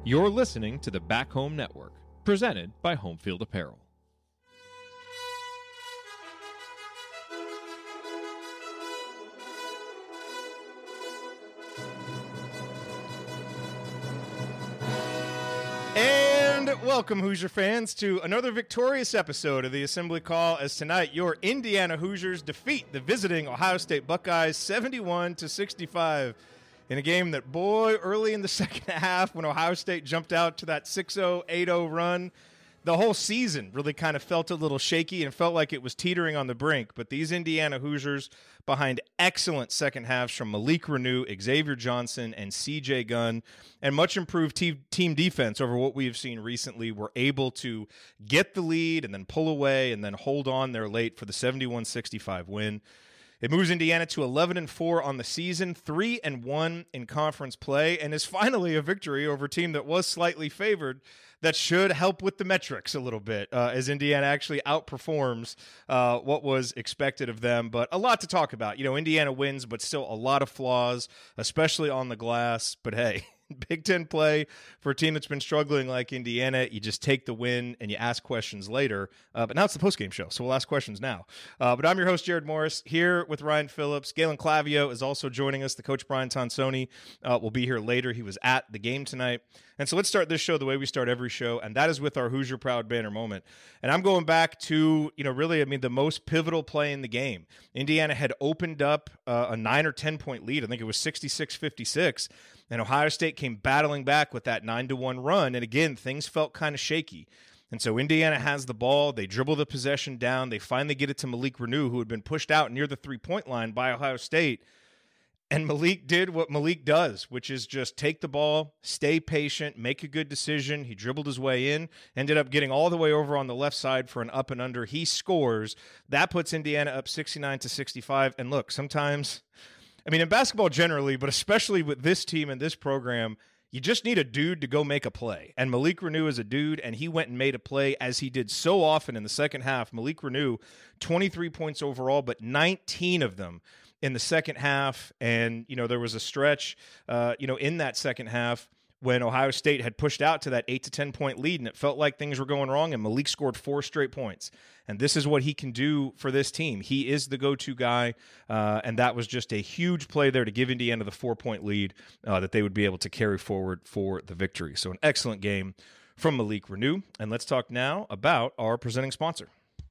You're listening to the Back Home Network, presented by Homefield Apparel. And welcome, Hoosier fans, to another victorious episode of the Assembly Call, as tonight your Indiana Hoosiers defeat the visiting Ohio State Buckeyes 71-65 in a game that, boy, early in the second half when Ohio State jumped out to that 6-0, 8-0 run, the whole season really kind of felt a little shaky and felt like it was teetering on the brink. But these Indiana Hoosiers, behind excellent second halves from Malik Reneau, Xavier Johnson, and C.J. Gunn, and much improved team defense over what we have seen recently, were able to get the lead and then pull away and then hold on there late for the 71-65 win. It moves Indiana to 11-4 on the season, 3-1 in conference play, and is finally a victory over a team that was slightly favored. That should help with the metrics a little bit as Indiana actually outperforms what was expected of them. But a lot to talk about. You know, Indiana wins, but still a lot of flaws, especially on the glass. But hey, Big Ten play for a team that's been struggling like Indiana, you just take the win and you ask questions later. But now it's the postgame show, so we'll ask questions now. But I'm your host, Jared Morris, here with Ryan Phillips. Galen Clavio is also joining us. The coach, Brian Tonsoni, will be here later. He was at the game tonight. And so let's start this show the way we start every show, and that is with our Hoosier Proud banner moment. And I'm going back to, the most pivotal play in the game. Indiana had opened up a 9 or 10 point lead. I think it was 66-56. And Ohio State came battling back with that 9-1 run. And again, things felt kind of shaky. And so Indiana has the ball. They dribble the possession down. They finally get it to Malik Reneau, who had been pushed out near the three-point line by Ohio State. And Malik did what Malik does, which is just take the ball, stay patient, make a good decision. He dribbled his way in, ended up getting all the way over on the left side for an up and under. He scores. That puts Indiana up 69-65. And look, sometimes, in basketball generally, but especially with this team and this program, you just need a dude to go make a play. And Malik Reneau is a dude, and he went and made a play as he did so often in the second half. Malik Reneau, 23 points overall, but 19 of them in the second half. And, there was a stretch, in that second half when Ohio State had pushed out to that 8 to 10 point lead, and it felt like things were going wrong, and Malik scored 4 straight points. And this is what he can do for this team. He is the go-to guy, and that was just a huge play there to give Indiana the 4-point lead that they would be able to carry forward for the victory. So an excellent game from Malik Reneau. And let's talk now about our presenting sponsor.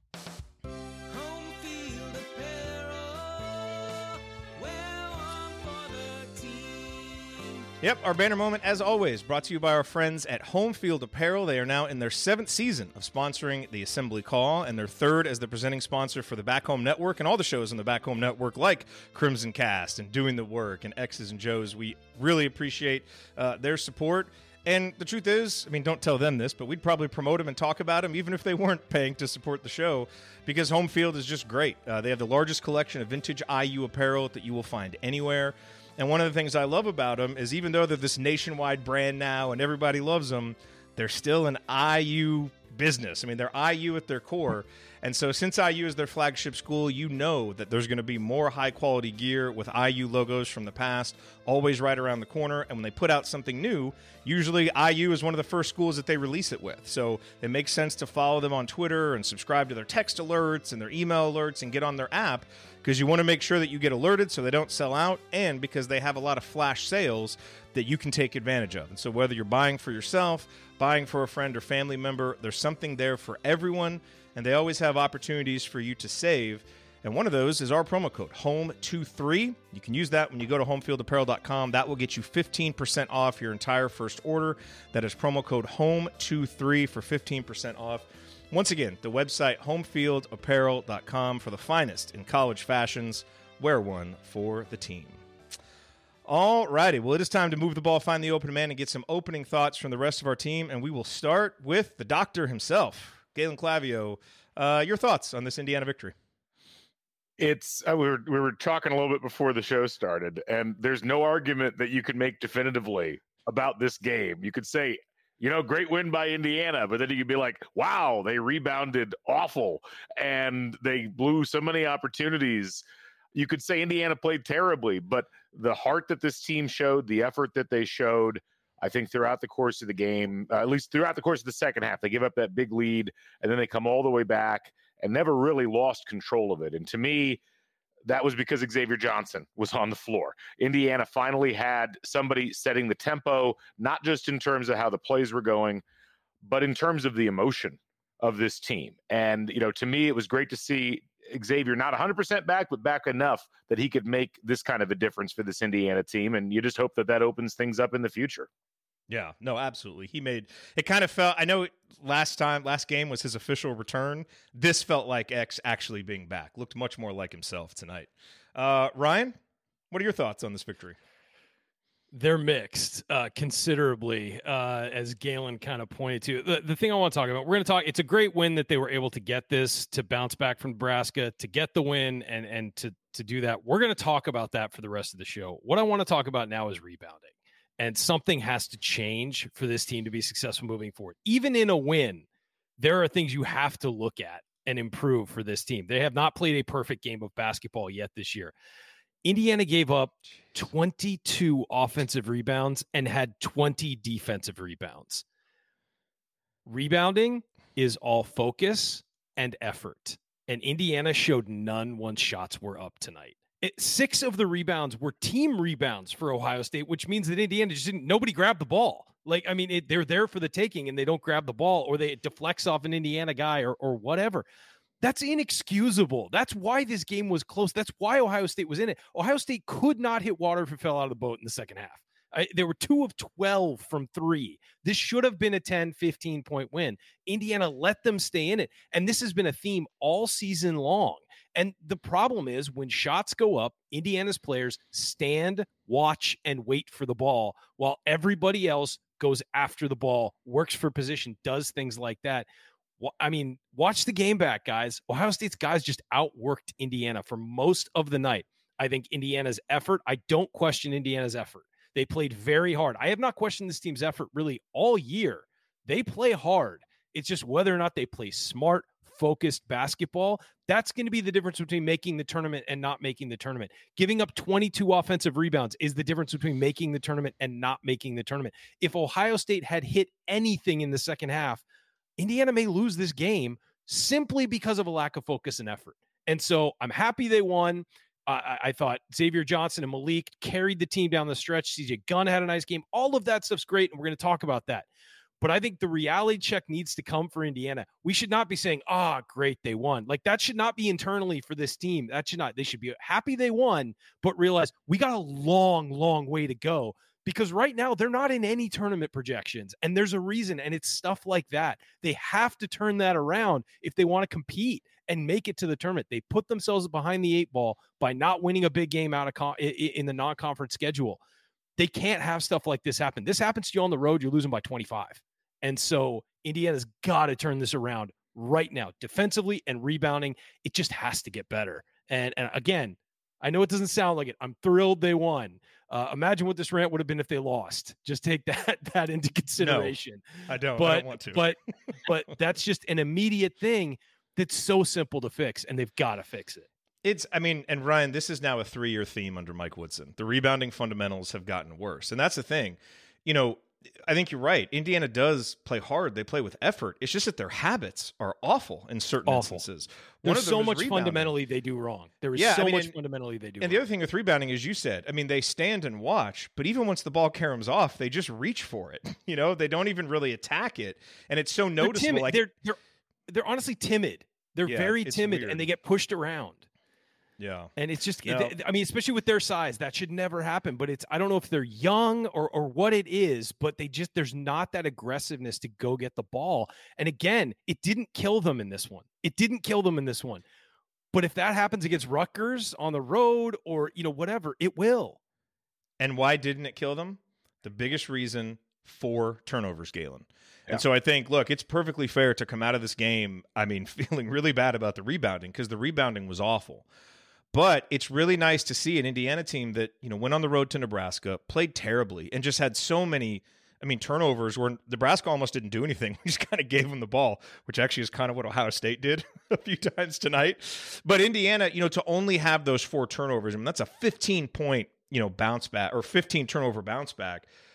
Yep, our banner moment, as always, brought to you by our friends at Homefield Apparel. They are now in their 7th season of sponsoring the Assembly Call, and their 3rd as the presenting sponsor for the Back Home Network and all the shows on the Back Home Network, like Crimson Cast and Doing the Work and X's and Joe's. We really appreciate their support. And the truth is, don't tell them this, but we'd probably promote them and talk about them even if they weren't paying to support the show, because Homefield is just great. They have the largest collection of vintage IU apparel that you will find anywhere. And one of the things I love about them is, even though they're this nationwide brand now and everybody loves them, they're still an IU business. They're IU at their core. And so since IU is their flagship school, you know that there's going to be more high-quality gear with IU logos from the past always right around the corner. And when they put out something new, usually IU is one of the first schools that they release it with. So it makes sense to follow them on Twitter and subscribe to their text alerts and their email alerts and get on their app, because you want to make sure that you get alerted so they don't sell out, and because they have a lot of flash sales that you can take advantage of. And so whether you're buying for yourself, buying for a friend or family member, there's something there for everyone, and they always have opportunities for you to save. And one of those is our promo code, HOME23. You can use that when you go to homefieldapparel.com. That will get you 15% off your entire first order. That is promo code HOME23 for 15% off. Once again, the website, homefieldapparel.com, for the finest in college fashions. Wear one for the team. All righty. Well, it is time to move the ball, find the open man, and get some opening thoughts from the rest of our team. And we will start with the doctor himself, Galen Clavio. Your thoughts on this Indiana victory? It's we were talking a little bit before the show started, and there's no argument that you could make definitively about this game. You could say, great win by Indiana, but then you could be like, wow, they rebounded awful, and they blew so many opportunities. You could say Indiana played terribly, but the heart that this team showed, the effort that they showed, I think throughout the course of the game, at least throughout the course of the second half, they give up that big lead and then they come all the way back and never really lost control of it. And to me, that was because Xavier Johnson was on the floor. Indiana finally had somebody setting the tempo, not just in terms of how the plays were going, but in terms of the emotion of this team. And, to me, it was great to see Xavier not 100% back, but back enough that he could make this kind of a difference for this Indiana team. And you just hope that opens things up in the future. Yeah, no, absolutely. He made it kind of felt, I know last game was his official return. This felt like X actually being back. Looked much more like himself tonight. Ryan, what are your thoughts on this victory? They're mixed considerably, as Galen kind of pointed to. The thing I want to talk about, it's a great win that they were able to get this, to bounce back from Nebraska, to get the win and to do that. We're going to talk about that for the rest of the show. What I want to talk about now is rebounding. And something has to change for this team to be successful moving forward. Even in a win, there are things you have to look at and improve for this team. They have not played a perfect game of basketball yet this year. Indiana gave up 22 offensive rebounds and had 20 defensive rebounds. Rebounding is all focus and effort. And Indiana showed none once shots were up tonight. 6 of the rebounds were team rebounds for Ohio State, which means that Indiana nobody grabbed the ball. They're there for the taking and they don't grab the ball, or it deflects off an Indiana guy or whatever. That's inexcusable. That's why this game was close. That's why Ohio State was in it. Ohio State could not hit water if it fell out of the boat in the second half. There were 2 of 12 from 3. This should have been a 10, 15-point win. Indiana let them stay in it. And this has been a theme all season long. And the problem is when shots go up, Indiana's players stand, watch, and wait for the ball while everybody else goes after the ball, works for position, does things like that. Watch the game back, guys. Ohio State's guys just outworked Indiana for most of the night. I think Indiana's effort, I don't question Indiana's effort. They played very hard. I have not questioned this team's effort really all year. They play hard. It's just whether or not they play smart, focused basketball. That's going to be the difference between making the tournament and not making the tournament. Giving up 22 offensive rebounds is the difference between making the tournament and not making the tournament. If Ohio State had hit anything in the second half, Indiana may lose this game simply because of a lack of focus and effort. And so I'm happy they won. I thought Xavier Johnson and Malik carried the team down the stretch. CJ Gunn had a nice game. All of that stuff's great, and we're going to talk about that. But I think the reality check needs to come for Indiana. We should not be saying, great, they won. That should not be internally for this team. They should be happy they won, but realize we got a long, long way to go. Because right now, they're not in any tournament projections. And there's a reason, and it's stuff like that. They have to turn that around if they want to compete and make it to the tournament. They put themselves behind the 8 ball by not winning a big game out of in the non-conference schedule. They can't have stuff like this happen. This happens to you on the road, you're losing by 25. And so Indiana's got to turn this around right now, defensively and rebounding. It just has to get better. And again, I know it doesn't sound like it. I'm thrilled they won. Imagine what this rant would have been if they lost. Just take that into consideration. No, I don't want to. But that's just an immediate thing that's so simple to fix, and they've got to fix it. And Ryan, this is now a 3-year theme under Mike Woodson. The rebounding fundamentals have gotten worse. And that's the thing. I think you're right. Indiana does play hard. They play with effort. It's just that their habits are awful in certain instances. There's so much fundamentally they do wrong. There is so much fundamentally they do wrong. And the other thing with rebounding, as you said, they stand and watch, but even once the ball caroms off, they just reach for it. They don't even really attack it. And it's so noticeable. They're honestly timid. They're very timid, and they get pushed around. Yeah. And it's just, especially with their size, that should never happen. But I don't know if they're young or what it is, but there's not that aggressiveness to go get the ball. And again, it didn't kill them in this one. But if that happens against Rutgers on the road or, whatever, it will. And why didn't it kill them? The biggest reason, 4 turnovers, Galen. Yeah. And so I think, look, it's perfectly fair to come out of this game, feeling really bad about the rebounding because the rebounding was awful. But it's really nice to see an Indiana team that, went on the road to Nebraska, played terribly, and just had so many, turnovers where Nebraska almost didn't do anything. We just kind of gave them the ball, which actually is kind of what Ohio State did a few times tonight. But Indiana, to only have those 4 turnovers, that's a 15-point, bounce back or 15 turnover bounce back.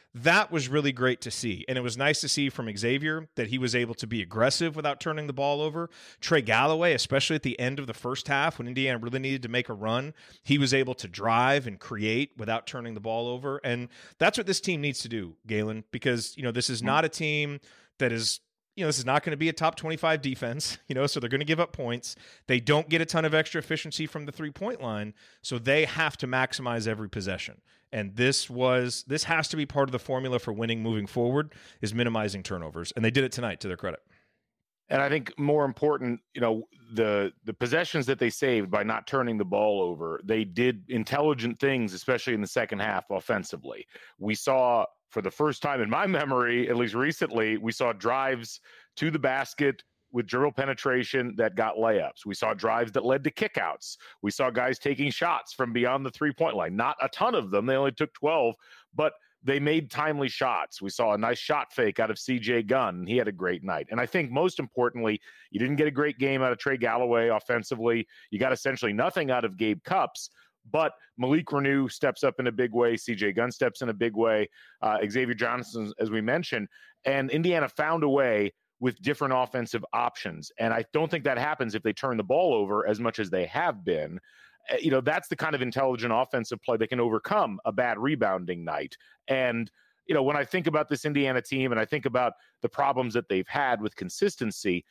That was really great to see. And it was nice to see from Xavier that he was able to be aggressive without turning the ball over. Trey Galloway, especially at the end of the first half when Indiana really needed to make a run, he was able to drive and create without turning the ball over. And that's what this team needs to do, Galen, because, this is not a team that is, this is not going to be a top 25 defense, so they're going to give up points. They don't get a ton of extra efficiency from the 3-point line, so they have to maximize every possession. And this has to be part of the formula for winning moving forward, is minimizing turnovers. And they did it tonight, to their credit. And I think more important, the possessions that they saved by not turning the ball over, they did intelligent things, especially in the second half offensively. We saw, for the first time in my memory, at least recently, we saw drives to the basket with dribble penetration that got layups. We saw drives that led to kickouts. We saw guys taking shots from beyond the 3-point line. Not a ton of them. They only took 12, but they made timely shots. We saw a nice shot fake out of CJ Gunn. He had a great night. And I think most importantly, you didn't get a great game out of Trey Galloway offensively. You got essentially nothing out of Gabe Cupps, but Malik Renew steps up in a big way. CJ Gunn steps in a big way. Xavier Johnson, as we mentioned, and Indiana found a way with different offensive options. And I don't think that happens if they turn the ball over as much as they have been. That's the kind of intelligent offensive play that can overcome a bad rebounding night. And, when I think about this Indiana team and I think about the problems that they've had with consistency,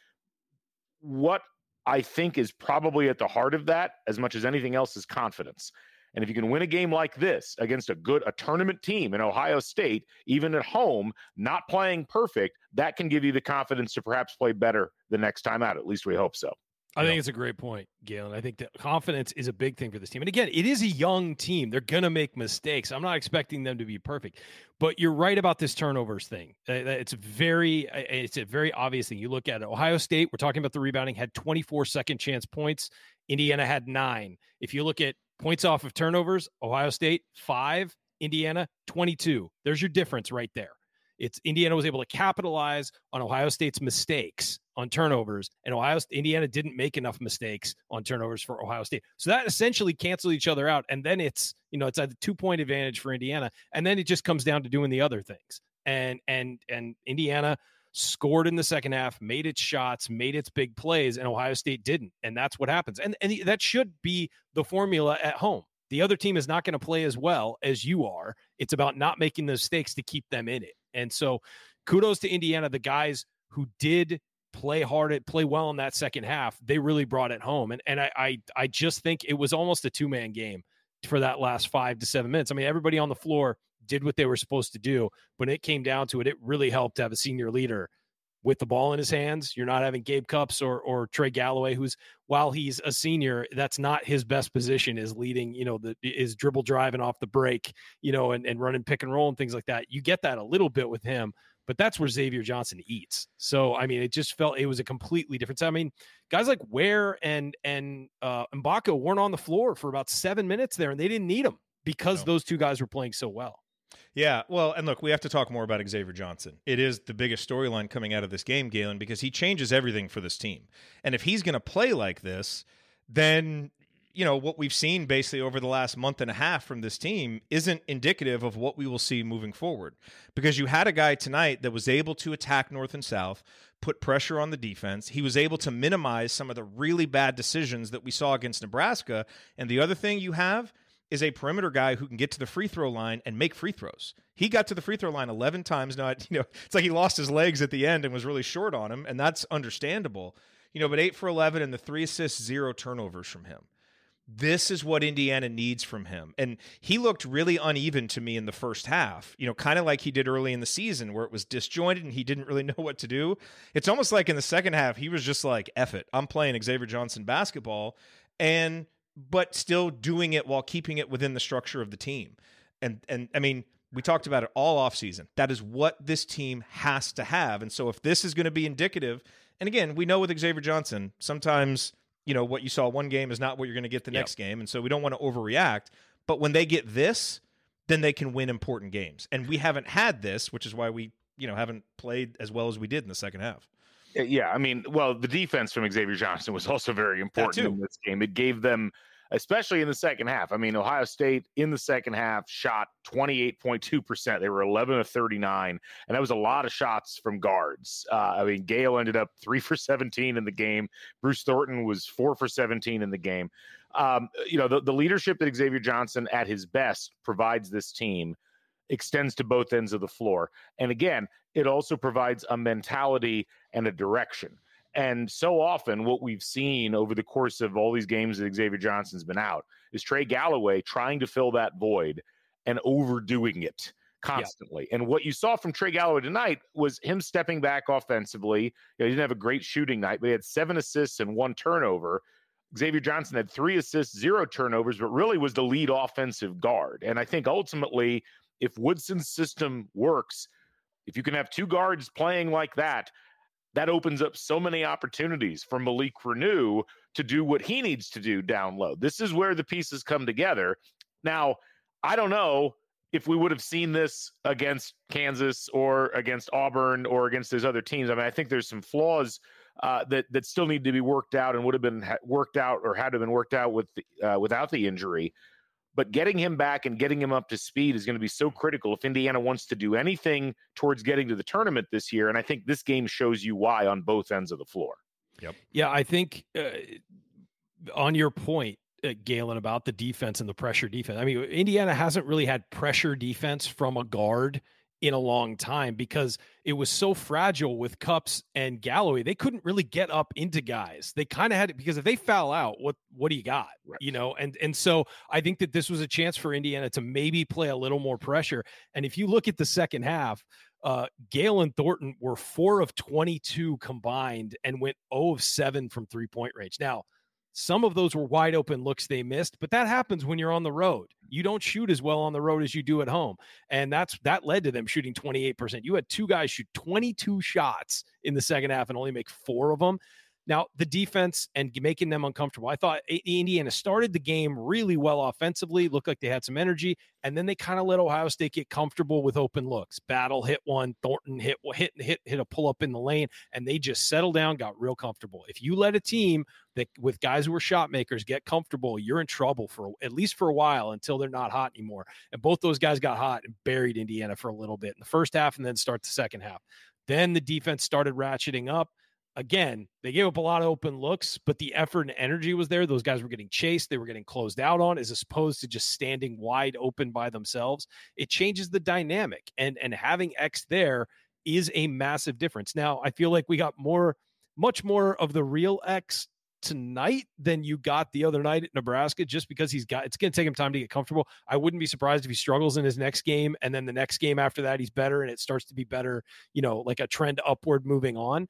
what I think is probably at the heart of that, as much as anything else, is confidence. And if you can win a game like this against a tournament team in Ohio State, even at home, not playing perfect, that can give you the confidence to perhaps play better the next time out. At least we hope so. I think it's a great point, Galen. I think that confidence is a big thing for this team. And again, it is a young team. They're going to make mistakes. I'm not expecting them to be perfect. But you're right about this turnovers thing. It's a very obvious thing. You look at it. Ohio State, we're talking about the rebounding, had 24 second chance points. Indiana had 9. If you look at points off of turnovers, Ohio State 5, Indiana 22. There's your difference right there. It's Indiana was able to capitalize on Ohio State's mistakes on turnovers, and Indiana didn't make enough mistakes on turnovers for Ohio State. So that essentially canceled each other out. And then it's a 2-point advantage for Indiana. And then it just comes down to doing the other things. And Indiana scored in the second half, made its shots, made its big plays, and Ohio State didn't. And that's what happens. And that should be the formula at home. The other team is not going to play as well as you are. It's about not making the mistakes to keep them in it. And so kudos to Indiana, the guys who did play hard, play well in that second half. They really brought it home. And I just think it was almost a 2-man game for that last 5 to 7 minutes. I mean, everybody on the floor did what they were supposed to do. When it came down to it, it really helped to have a senior leader with the ball in his hands. You're not having Gabe Cupps or Trey Galloway, who's, while he's a senior, that's not his best position, is leading, is dribble driving off the break, and running pick and roll and things like that. You get that a little bit with him, but that's where Xavier Johnson eats. So, I mean, it just felt it was a completely different. I mean, guys like Ware and Mbaka weren't on the floor for about 7 minutes there, and they didn't need them because those two guys were playing so well. Yeah, well, and look, we have to talk more about Xavier Johnson. It is the biggest storyline coming out of this game, Galen, because he changes everything for this team. And if he's going to play like this, then, what we've seen basically over the last month and a half from this team isn't indicative of what we will see moving forward. Because you had a guy tonight that was able to attack north and south, put pressure on the defense. He was able to minimize some of the really bad decisions that we saw against Nebraska. And the other thing you have is a perimeter guy who can get to the free throw line and make free throws. He got to the free throw line 11 times. Now, it's like he lost his legs at the end and was really short on him, and that's understandable. But 8 for 11 and the 3 assists, 0 turnovers from him. This is what Indiana needs from him. And he looked really uneven to me in the first half, kind of like he did early in the season where it was disjointed and he didn't really know what to do. It's almost like in the second half, he was just like, F it, I'm playing Xavier Johnson basketball, but still doing it while keeping it within the structure of the team. And I mean, we talked about it all offseason. That is what this team has to have. And so if this is going to be indicative, and again, we know with Xavier Johnson, sometimes, what you saw one game is not what you're going to get the next game. And so we don't want to overreact. But when they get this, then they can win important games. And we haven't had this, which is why we, haven't played as well as we did in the second half. Yeah, I mean, well, the defense from Xavier Johnson was also very important in this game. It gave them especially in the second half. I mean, Ohio State in the second half shot 28.2%. They were 11 of 39, and that was a lot of shots from guards. I mean, Gale ended up 3 for 17 in the game. Bruce Thornton was 4 for 17 in the game. The leadership that Xavier Johnson at his best provides this team extends to both ends of the floor. And again, it also provides a mentality and a direction. And so often what we've seen over the course of all these games that Xavier Johnson's been out is Trey Galloway trying to fill that void and overdoing it constantly. Yeah. And what you saw from Trey Galloway tonight was him stepping back offensively. He didn't have a great shooting night, but he had 7 assists and 1 turnover. Xavier Johnson had 3 assists, 0 turnovers, but really was the lead offensive guard. And I think ultimately, if Woodson's system works, if you can have 2 guards playing like that, that opens up so many opportunities for Malik Reneau to do what he needs to do down low. This is where the pieces come together. Now, I don't know if we would have seen this against Kansas or against Auburn or against those other teams. I mean, I think there's some flaws that still need to be worked out and would have been worked out or had to have been worked out without the injury. But getting him back and getting him up to speed is going to be so critical if Indiana wants to do anything towards getting to the tournament this year. And I think this game shows you why on both ends of the floor. Yep. Yeah, I think on your point, Galen, about the defense and the pressure defense. I mean, Indiana hasn't really had pressure defense from a guard in a long time because it was so fragile with Cups and Galloway. They couldn't really get up into guys. They kind of had it because if they foul out, what do you got? Right. And so I think that this was a chance for Indiana to maybe play a little more pressure. And if you look at the second half, Gale and Thornton were 4 of 22 combined and went 0 of 7 from 3-point range. Now, some of those were wide open looks they missed, but that happens when you're on the road. You don't shoot as well on the road as you do at home. And that led to them shooting 28%. You had 2 guys shoot 22 shots in the second half and only make 4 of them. Now, the defense and making them uncomfortable. I thought Indiana started the game really well offensively, looked like they had some energy, and then they kind of let Ohio State get comfortable with open looks. Battle hit one, Thornton hit a pull-up in the lane, and they just settled down, got real comfortable. If you let a team that with guys who are shot makers get comfortable, you're in trouble for at least for a while until they're not hot anymore. And both those guys got hot and buried Indiana for a little bit in the first half and then start the second half. Then the defense started ratcheting up. Again, they gave up a lot of open looks, but the effort and energy was there. Those guys were getting chased. They were getting closed out on as opposed to just standing wide open by themselves. It changes the dynamic, and having X there is a massive difference. Now, I feel like we got much more of the real X tonight than you got the other night at Nebraska, just because it's going to take him time to get comfortable. I wouldn't be surprised if he struggles in his next game, and then the next game after that he's better and it starts to be better, like a trend upward moving on.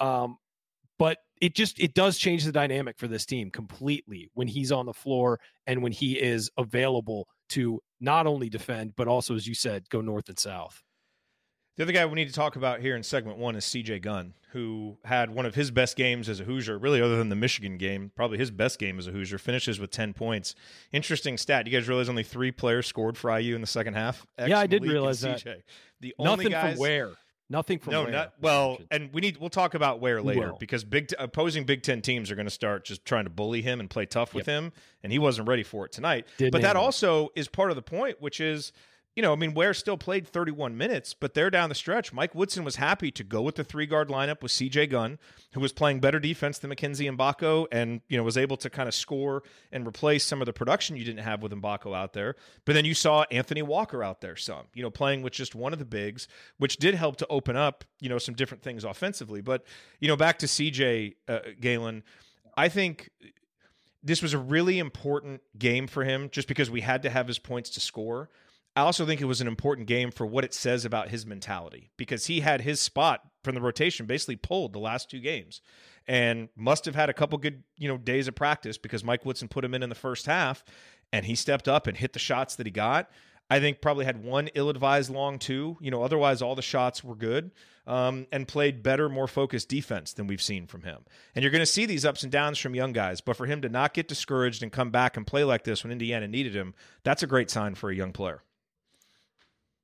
But it does change the dynamic for this team completely when he's on the floor and when he is available to not only defend, but also, as you said, go north and south. The other guy we need to talk about here in segment 1 is CJ Gunn, who had one of his best games as a Hoosier, really other than the Michigan game, probably his best game as a Hoosier, finishes with 10 points. Interesting stat. You guys realize only 3 players scored for IU in the second half? Yeah, I did realize that. The only guys, from where? Nothing from where. And we'll talk about where later because opposing Big Ten teams are going to start just trying to bully him and play tough with him, and he wasn't ready for it tonight. But that also is part of the point, which is, Ware still played 31 minutes, but there down the stretch, Mike Woodson was happy to go with the 3-guard lineup with CJ Gunn, who was playing better defense than Mackenzie Mbako and, was able to kind of score and replace some of the production you didn't have with Mbako out there. But then you saw Anthony Walker out there playing with just one of the bigs, which did help to open up, some different things offensively. But, back to CJ, Galen, I think this was a really important game for him just because we had to have his points to score. I also think it was an important game for what it says about his mentality because he had his spot from the rotation basically pulled the last 2 games and must have had a couple good, days of practice because Mike Woodson put him in the first half and he stepped up and hit the shots that he got. I think probably had one ill-advised long 2, otherwise all the shots were good and played better, more focused defense than we've seen from him. And you're going to see these ups and downs from young guys, but for him to not get discouraged and come back and play like this when Indiana needed him, that's a great sign for a young player.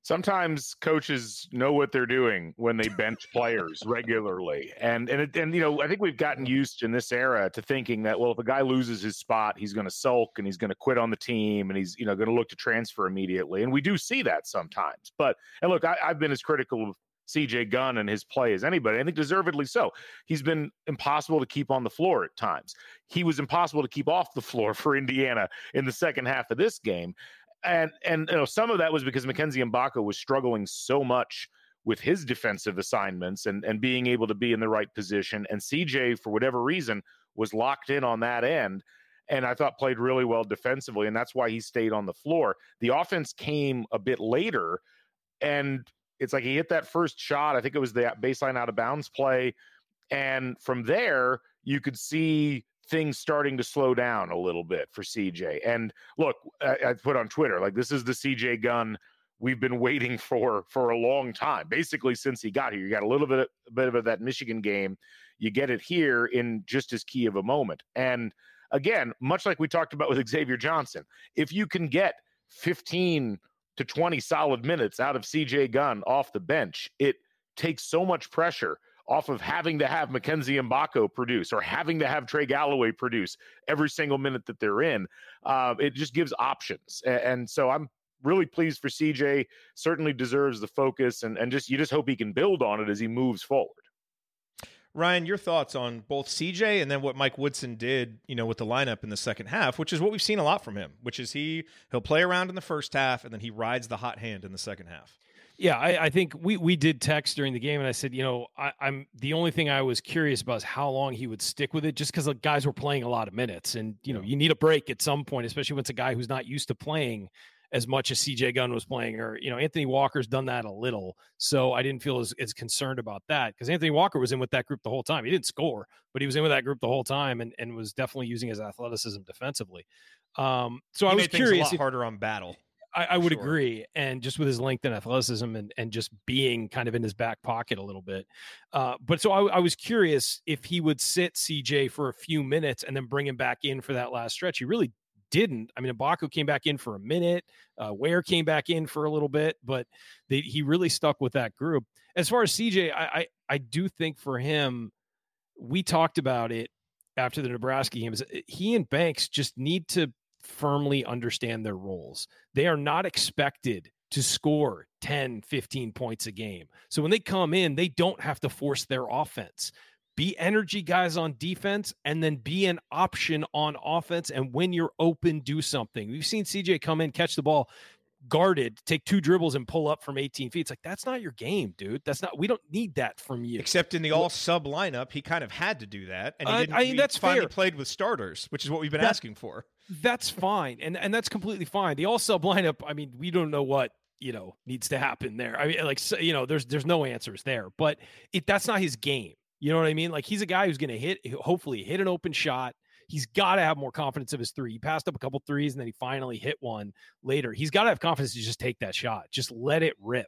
Sometimes coaches know what they're doing when they bench players regularly. And I think we've gotten used in this era to thinking that, well, if a guy loses his spot, he's going to sulk and he's going to quit on the team and he's, going to look to transfer immediately. And we do see that sometimes. And look, I've been as critical of CJ Gunn and his play as anybody. I think deservedly so. He's been impossible to keep on the floor at times. He was impossible to keep off the floor for Indiana in the second half of this game. And some of that was because Mackenzie Mbako was struggling so much with his defensive assignments and being able to be in the right position. And CJ, for whatever reason, was locked in on that end. And I thought played really well defensively. And that's why he stayed on the floor. The offense came a bit later. And it's like he hit that first shot. I think it was the baseline out of bounds play. And from there, you could see things starting to slow down a little bit for CJ. And look, I put on Twitter, like, this is the CJ Gunn we've been waiting for a long time, basically since he got here. You got a little bit of that Michigan game. You get it here in just as key of a moment. And again, much like we talked about with Xavier Johnson, if you can get 15 to 20 solid minutes out of CJ Gunn off the bench, it takes so much pressure off of having to have Mackenzie Mbako produce or having to have Trey Galloway produce every single minute that they're in. It just gives options. And so I'm really pleased for CJ. Certainly deserves the focus, and you just hope he can build on it as he moves forward. Ryan, your thoughts on both CJ and then what Mike Woodson did, with the lineup in the second half, which is what we've seen a lot from him, which is he'll play around in the first half and then he rides the hot hand in the second half. Yeah, I think we did text during the game, and I said, I'm the only thing I was curious about is how long he would stick with it, just because the guys were playing a lot of minutes, and you need a break at some point, especially when it's a guy who's not used to playing as much as CJ Gunn was playing, or Anthony Walker's done that a little, so I didn't feel as concerned about that because Anthony Walker was in with that group the whole time. He didn't score, but he was in with that group the whole time and was definitely using his athleticism defensively. So I was curious. A lot harder on Battle. I would agree. And just with his length and athleticism and just being kind of in his back pocket a little bit. But so I was curious if he would sit CJ for a few minutes and then bring him back in for that last stretch. He really didn't. I mean, Mbako came back in for a minute. Ware came back in for a little bit, but he really stuck with that group. As far as CJ, I do think for him, we talked about it after the Nebraska games. He and Banks just need to firmly understand their roles. They are not expected to score 10, 15 points a game. So when they come in, they don't have to force their offense. Be energy guys on defense and then be an option on offense. And when you're open, do something. We've seen CJ come in, catch the ball, guarded, take 2 dribbles and pull up from 18 feet. It's like, that's not your game, dude. We don't need that from you. Except in the all sub lineup, he kind of had to do that. And he that's finally fair. Played with starters, which is what we've been asking for. That's fine. And that's completely fine. The all sub lineup, I mean, we don't know what, needs to happen there. I mean, there's no answers there, but that's not his game. You know what I mean? Like, he's a guy who's going to hopefully hit an open shot. He's got to have more confidence of his three. He passed up a couple threes and then he finally hit one later. He's got to have confidence to just take that shot. Just let it rip.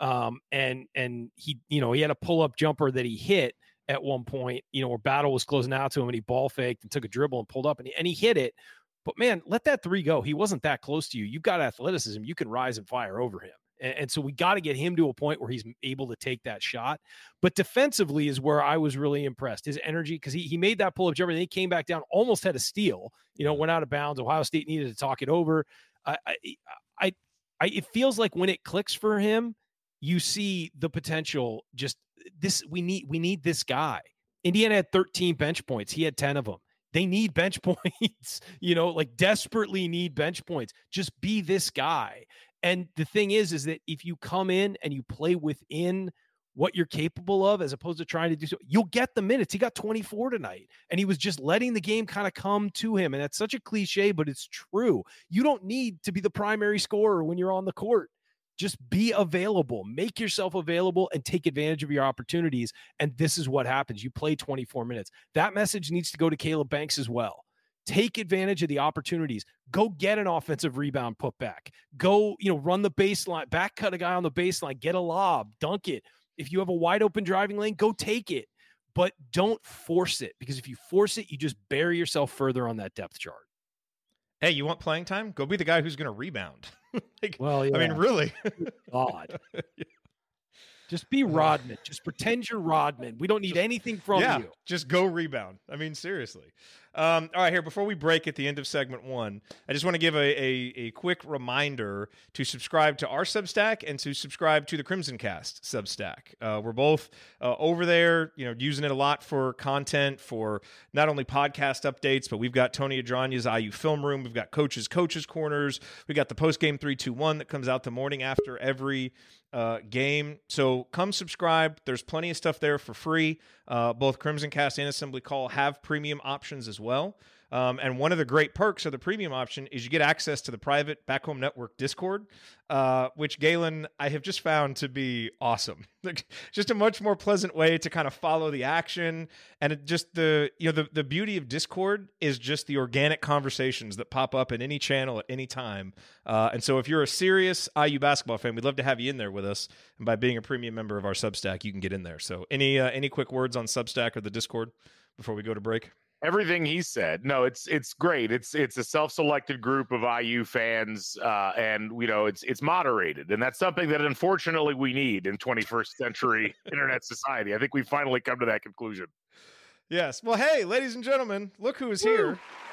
And he, he had a pull-up jumper that he hit at one point, where Battle was closing out to him and he ball faked and took a dribble and pulled up and he hit it. But man, let that 3 go. He wasn't that close to you. You've got athleticism. You can rise and fire over him. And so we got to get him to a point where he's able to take that shot. But defensively is where I was really impressed. His energy, because he made that pull-up jumper, and he came back down, almost had a steal, went out of bounds. Ohio State needed to talk it over. It feels like when it clicks for him, you see the potential. Just this, we need this guy. Indiana had 13 bench points. He had 10 of them. They need bench points, desperately need bench points. Just be this guy. And the thing is that if you come in and you play within what you're capable of, as opposed to trying to do so, you'll get the minutes. He got 24 tonight, and he was just letting the game kind of come to him. And that's such a cliche, but it's true. You don't need to be the primary scorer when you're on the court. Just be available, make yourself available, and take advantage of your opportunities. And this is what happens. You play 24 minutes. That message needs to go to Caleb Banks as well. Take advantage of the opportunities. Go get an offensive rebound putback. Go, run the baseline, back cut a guy on the baseline, get a lob, dunk it. If you have a wide open driving lane, go take it. But don't force it, because if you force it, you just bury yourself further on that depth chart. Hey, you want playing time? Go be the guy who's going to rebound. Like, Well, yeah. I mean, really. God. Just be Rodman. Just pretend you're Rodman. We don't need anything from you. Just go rebound. I mean, seriously. All right, here, before we break at the end of segment 1, I just want to give a quick reminder to subscribe to our Substack and to subscribe to the Crimson Cast Substack. We're both over there, using it a lot for content, for not only podcast updates, but we've got Tony Adranya's IU Film Room. We've got Coaches Corners. We got the post-game 3-2-1 that comes out the morning after every game. So come subscribe. There's plenty of stuff there for free. Both Crimson Cast and Assembly Call have premium options as well. And one of the great perks of the premium option is you get access to the private Back Home Network Discord, which, Galen, I have just found to be awesome. Just a much more pleasant way to kind of follow the action. And it just the beauty of Discord is just the organic conversations that pop up in any channel at any time. And so if you're a serious IU basketball fan, we'd love to have you in there with us. And by being a premium member of our Substack, you can get in there. So any quick words on Substack or the Discord before we go to break? Everything he said. No, it's great. It's a self-selected group of IU fans, and it's moderated, and that's something that unfortunately we need in 21st century internet society. I think we finally come to that conclusion. Yes. Well, hey, ladies and gentlemen, look who is here.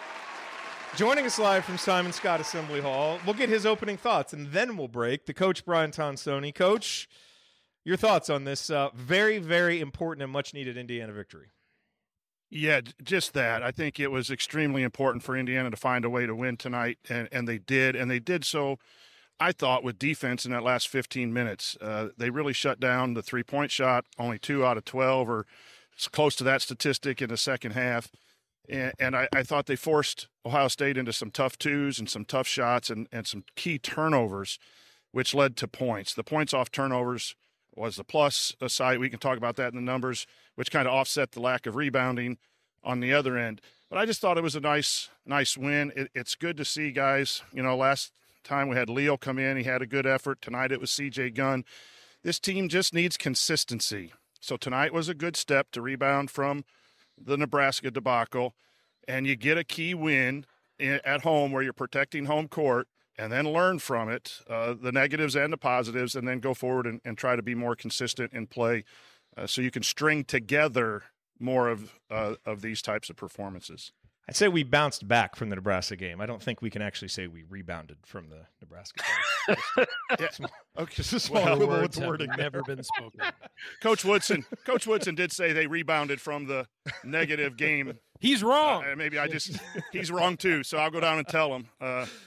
Joining us live from Simon Scott Assembly Hall. We'll get his opening thoughts, and then we'll break. The coach, Brian Tonsoni. Coach, your thoughts on this very, very important and much-needed Indiana victory? Yeah, just that. I think it was extremely important for Indiana to find a way to win tonight, and they did. And they did so, I thought, with defense in that last 15 minutes. They really shut down the three-point shot, only 2 out of 12, or close to that statistic in the second half. And I thought they forced Ohio State into some tough twos and some tough shots and some key turnovers, which led to points. The points off turnovers was the plus side. We can talk about that in the numbers, which kind of offset the lack of rebounding on the other end. But I just thought it was a nice win. It's good to see, guys. Last time we had Leo come in. He had a good effort. Tonight it was C.J. Gunn. This team just needs consistency. So tonight was a good step to rebound from the Nebraska debacle, and you get a key win at home where you're protecting home court, and then learn from it, the negatives and the positives, and then go forward and try to be more consistent in play so you can string together more of these types of performances. I'd say we bounced back from the Nebraska game. I don't think we can actually say we rebounded from the Nebraska game. Okay, just a small quibble with the wording. Never been spoken. Coach Woodson did say they rebounded from the negative game. He's wrong. He's wrong too. So I'll go down and tell him.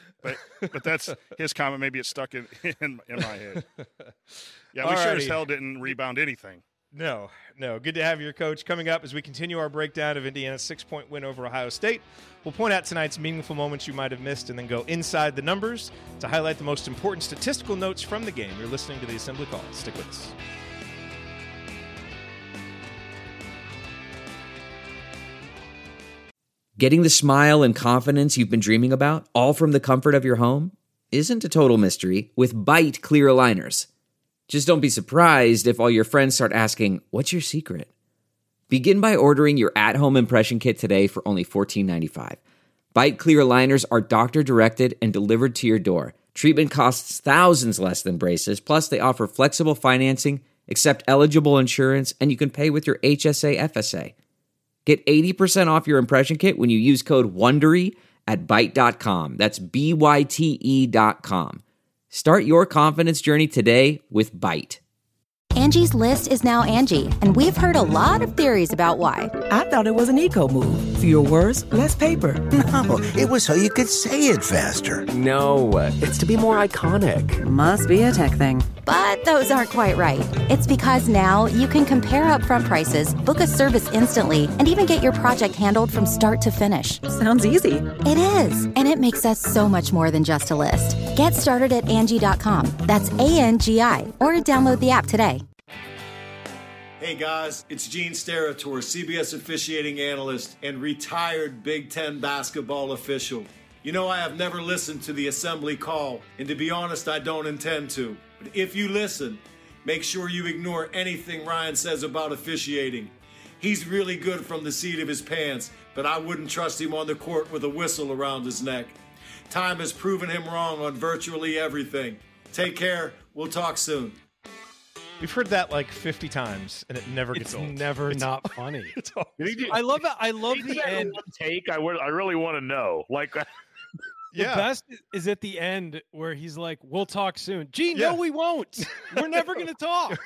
But that's his comment. Maybe it's stuck in my head. Yeah, we sure as hell didn't rebound anything. No. Good to have your coach. Coming up as we continue our breakdown of Indiana's 6-point win over Ohio State, we'll point out tonight's meaningful moments you might have missed and then go inside the numbers to highlight the most important statistical notes from the game. You're listening to the Assembly Call. Stick with us. Getting the smile and confidence you've been dreaming about, all from the comfort of your home, isn't a total mystery with Byte clear aligners. Just don't be surprised if all your friends start asking, "What's your secret?" Begin by ordering your at-home impression kit today for only $14.95. Byte clear aligners are doctor-directed and delivered to your door. Treatment costs thousands less than braces, plus they offer flexible financing, accept eligible insurance, and you can pay with your HSA FSA. Get 80% off your impression kit when you use code WONDERY at Byte.com. That's BYTE.com. Start your confidence journey today with Byte. Angie's List is now Angie, and we've heard a lot of theories about why. I thought it was an eco move. Fewer words, less paper. No, it was so you could say it faster. No, it's to be more iconic. Must be a tech thing. But those aren't quite right. It's because now you can compare upfront prices, book a service instantly, and even get your project handled from start to finish. Sounds easy. It is, and it makes us so much more than just a list. Get started at Angie.com. That's ANGI, or download the app today. Hey guys, it's Gene Steratore, CBS officiating analyst and retired Big Ten basketball official. You know, I have never listened to the Assembly Call, and to be honest, I don't intend to. But if you listen, make sure you ignore anything Ryan says about officiating. He's really good from the seat of his pants, but I wouldn't trust him on the court with a whistle around his neck. Time has proven him wrong on virtually everything. Take care. We'll talk soon. We've heard that like 50 times, and it never gets old. It's never not funny. It's always I love it. I love the end. One take. I really want to know. Like, The best is at the end where he's like, "We'll talk soon." Gee, no, we won't. We're never going to talk.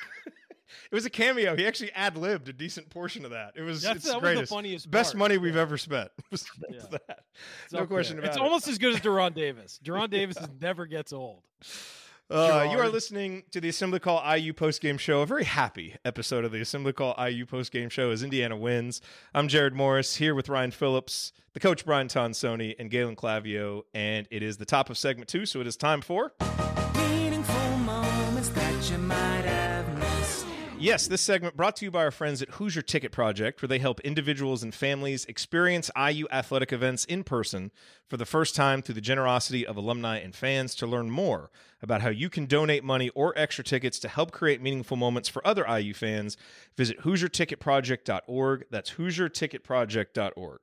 It was a cameo. He actually ad-libbed a decent portion of that. It's that the was greatest. the funniest Best part. money we've ever spent. Was Yeah. that. It's No up question there. about It's it. almost as good as Deron Davis. Deron Davis never gets old. You are Gerard. listening to the Assembly Call IU postgame show, a very happy episode of the Assembly Call IU postgame show as Indiana wins. I'm Jared Morris here with Ryan Phillips, the coach Brian Tonsoni, and Galen Clavio, and it is the top of segment 2, so it is time for Meaningful moments that you might have missed. Yes, this segment brought to you by our friends at Hoosier Ticket Project, where they help individuals and families experience IU athletic events in person for the first time through the generosity of alumni and fans. To learn more about how you can donate money or extra tickets to help create meaningful moments for other IU fans, visit HoosierTicketProject.org. That's HoosierTicketProject.org.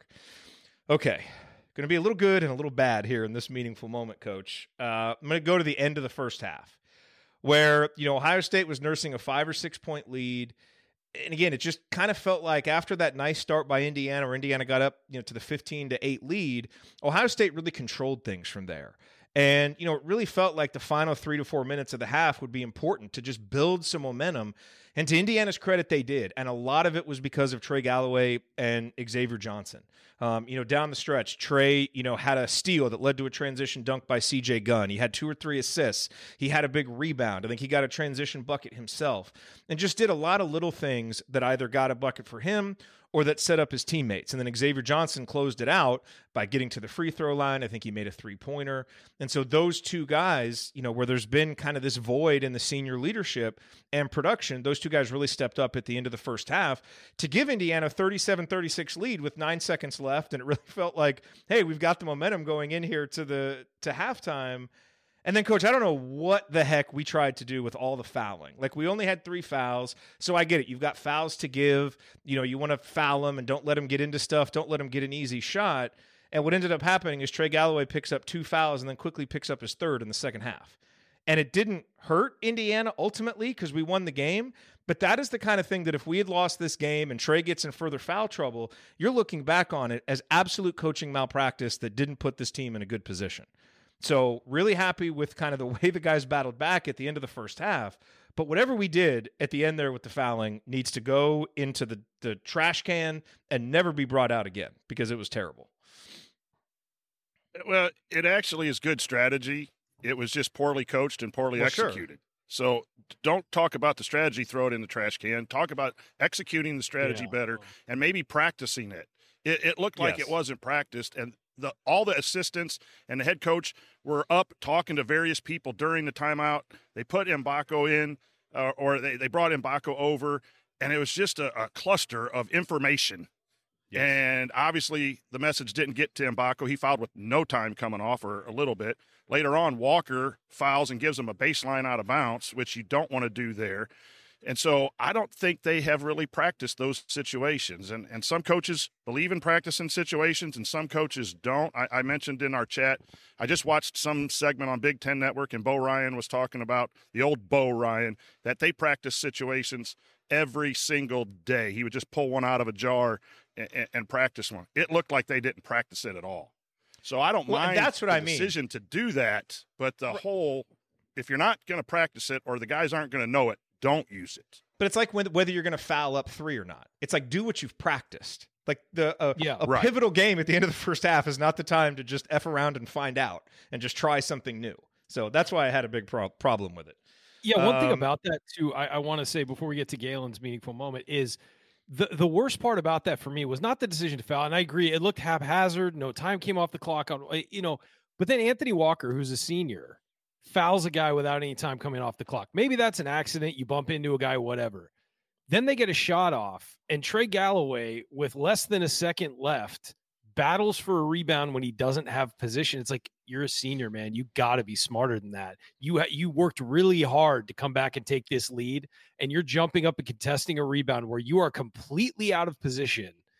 Okay, going to be a little good and a little bad here in this meaningful moment, Coach. I'm going to go to the end of the first half, where, Ohio State was nursing a 5 or 6 point lead. And again, it just kind of felt like after that nice start by Indiana, where Indiana got up, to the 15-8 lead, Ohio State really controlled things from there. And, it really felt like the final 3 to 4 minutes of the half would be important to just build some momentum. And to Indiana's credit, they did. And a lot of it was because of Trey Galloway and Xavier Johnson. Down the stretch, Trey, had a steal that led to a transition dunk by CJ Gunn. He had 2 or 3 assists. He had a big rebound. I think he got a transition bucket himself and just did a lot of little things that either got a bucket for him or that set up his teammates. And then Xavier Johnson closed it out by getting to the free throw line. I think he made a 3-pointer. And so those two guys, where there's been kind of this void in the senior leadership and production, those two guys really stepped up at the end of the first half to give Indiana a 37-36 lead with 9 seconds left. And it really felt like, hey, we've got the momentum going in here to halftime. And then, Coach, I don't know what the heck we tried to do with all the fouling. Like, we only had 3 fouls, so I get it. You've got fouls to give. You want to foul them and don't let them get into stuff. Don't let them get an easy shot. And what ended up happening is Trey Galloway picks up 2 fouls and then quickly picks up his 3rd in the second half. And it didn't hurt Indiana ultimately because we won the game. But that is the kind of thing that if we had lost this game and Trey gets in further foul trouble, you're looking back on it as absolute coaching malpractice that didn't put this team in a good position. So really happy with kind of the way the guys battled back at the end of the first half. But whatever we did at the end there with the fouling needs to go into the trash can and never be brought out again because it was terrible. Well, it actually is good strategy. It was just poorly coached and poorly executed. So don't talk about the strategy, throw it in the trash can. Talk about executing the strategy better and maybe practicing it. It looked like it wasn't practiced, and all the assistants and the head coach were up talking to various people during the timeout. They put Mbako in, or they brought Mbako over, and it was just a cluster of information. Yes. And obviously the message didn't get to Mbako. He fouled with no time coming off, or a little bit. Later on, Walker fouls and gives him a baseline out of bounds, which you don't want to do there. And so I don't think they have really practiced those situations. And some coaches believe in practicing situations and some coaches don't. I mentioned in our chat, I just watched some segment on Big Ten Network, and Bo Ryan was talking about, the old Bo Ryan, that they practice situations every single day. He would just pull one out of a jar and practice one. It looked like they didn't practice it at all. So I don't mind that's what the I mean. decision to do that, but the whole, if you're not going to practice it or the guys aren't going to know it, don't use it. But it's like whether you're going to foul up 3 or not. It's like, do what you've practiced. Like a pivotal game at the end of the first half is not the time to just F around and find out and just try something new. So that's why I had a big problem with it. Yeah, one thing about that, too, I want to say before we get to Galen's meaningful moment is the worst part about that for me was not the decision to foul. And I agree, it looked haphazard. No time came off the clock. But then Anthony Walker, who's a senior, fouls a guy without any time coming off the clock. Maybe that's an accident. You bump into a guy, whatever. Then they get a shot off, and Trey Galloway, with less than a second left, battles for a rebound when he doesn't have position. It's like, you're a senior, man. You got to be smarter than that. You worked really hard to come back and take this lead, and you're jumping up and contesting a rebound where you are completely out of position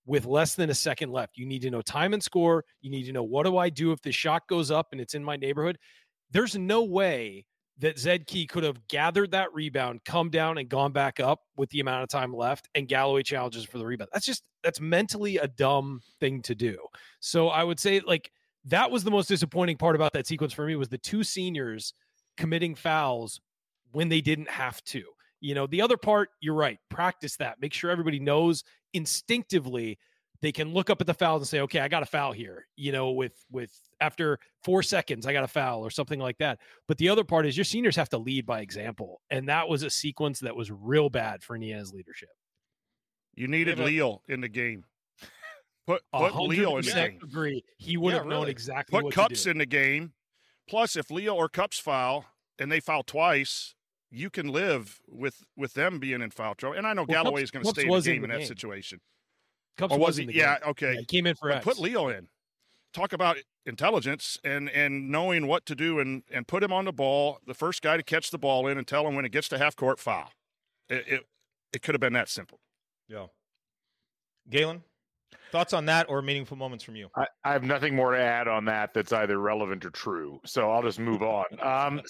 with less than a second left. You need to know time and score. You need to know, what do I do if the shot goes up and it's in my neighborhood? There's no way that Zed Key could have gathered that rebound, come down and gone back up with the amount of time left, and Galloway challenges for the rebound. That's mentally a dumb thing to do. So I would say, like, that was the most disappointing part about that sequence for me, was the two seniors committing fouls when they didn't have to. You know, the other part, you're right. Practice that. Make sure everybody knows instinctively they can look up at the fouls and say, okay, I got a foul here. You know, with after 4 seconds, I got a foul or something like that. But the other part is your seniors have to lead by example. And that was a sequence that was real bad for Indiana's leadership. You needed Leal in the game. Put Leal in the game. Agree. He would have known exactly what to Cups do. in the game. Plus, if Leal or Cups foul and they foul twice, you can live with them being in foul trouble. And I know Galloway is going to stay in the game in that situation. Cups was in the game. Yeah, okay. Yeah, he came in for X. Put Leal in. Talk about intelligence and knowing what to do and put him on the ball, the first guy to catch the ball in, and tell him when it gets to half court, foul. It could have been that simple. Yeah. Galen, thoughts on that or meaningful moments from you? I have nothing more to add on that that's either relevant or true. So I'll just move on.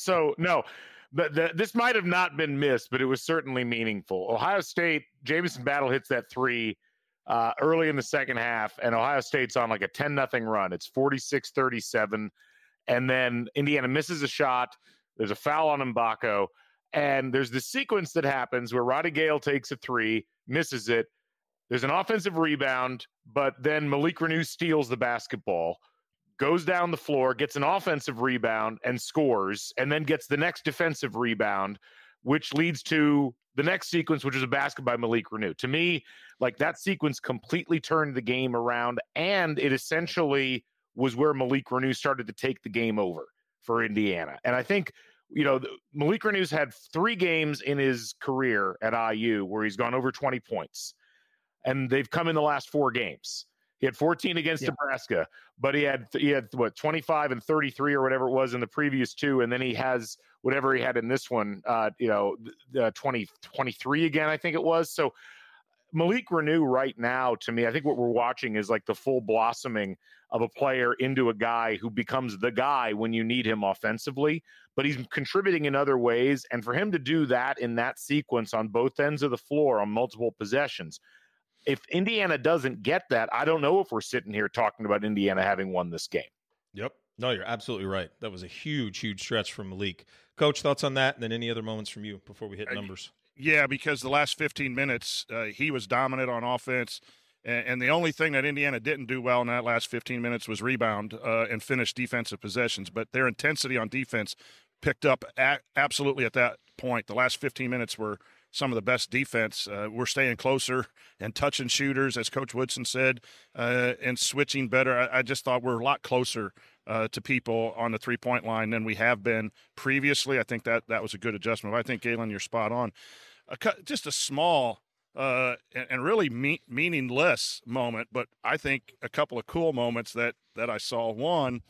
This might have not been missed, but it was certainly meaningful. Ohio State, Jamison Battle hits that three early in the second half, and Ohio State's on like a 10-0 run. It's 46-37, and then Indiana misses a shot. There's a foul on Mbako, and there's this sequence that happens where Roddy Gale takes a three, misses it. There's an offensive rebound, but then Malik Renew steals the basketball, goes down the floor, gets an offensive rebound and scores, and then gets the next defensive rebound, which leads to the next sequence, which is a basket by Malik Renew. To me, like, that sequence completely turned the game around, and it essentially was where Malik Renew started to take the game over for Indiana. And I think, you know, Malik Renew's had 3 games in his career at IU where he's gone over 20 points, and they've come in the last 4 games. He had 14 against Nebraska, but he had what, 25 and 33 or whatever it was in the previous 2, and then he has whatever he had in this one, 23 again, I think it was. So Malik Renew right now, to me, I think what we're watching is like the full blossoming of a player into a guy who becomes the guy when you need him offensively, but he's contributing in other ways. And for him to do that in that sequence on both ends of the floor on multiple possessions, if Indiana doesn't get that, I don't know if we're sitting here talking about Indiana having won this game. Yep. No, you're absolutely right. That was a huge, huge stretch from Malik. Coach, thoughts on that, and then any other moments from you before we hit numbers? Yeah, because the last 15 minutes, he was dominant on offense, and the only thing that Indiana didn't do well in that last 15 minutes was rebound and finish defensive possessions. But their intensity on defense picked up absolutely at that point. The last 15 minutes were some of the best defense. We're staying closer and touching shooters, as Coach Woodson said, and switching better. I just thought we're a lot closer to people on the three-point line than we have been previously. I think that was a good adjustment. I think, Galen, you're spot on. Just a small and really meaningless moment, but I think a couple of cool moments that I saw. One,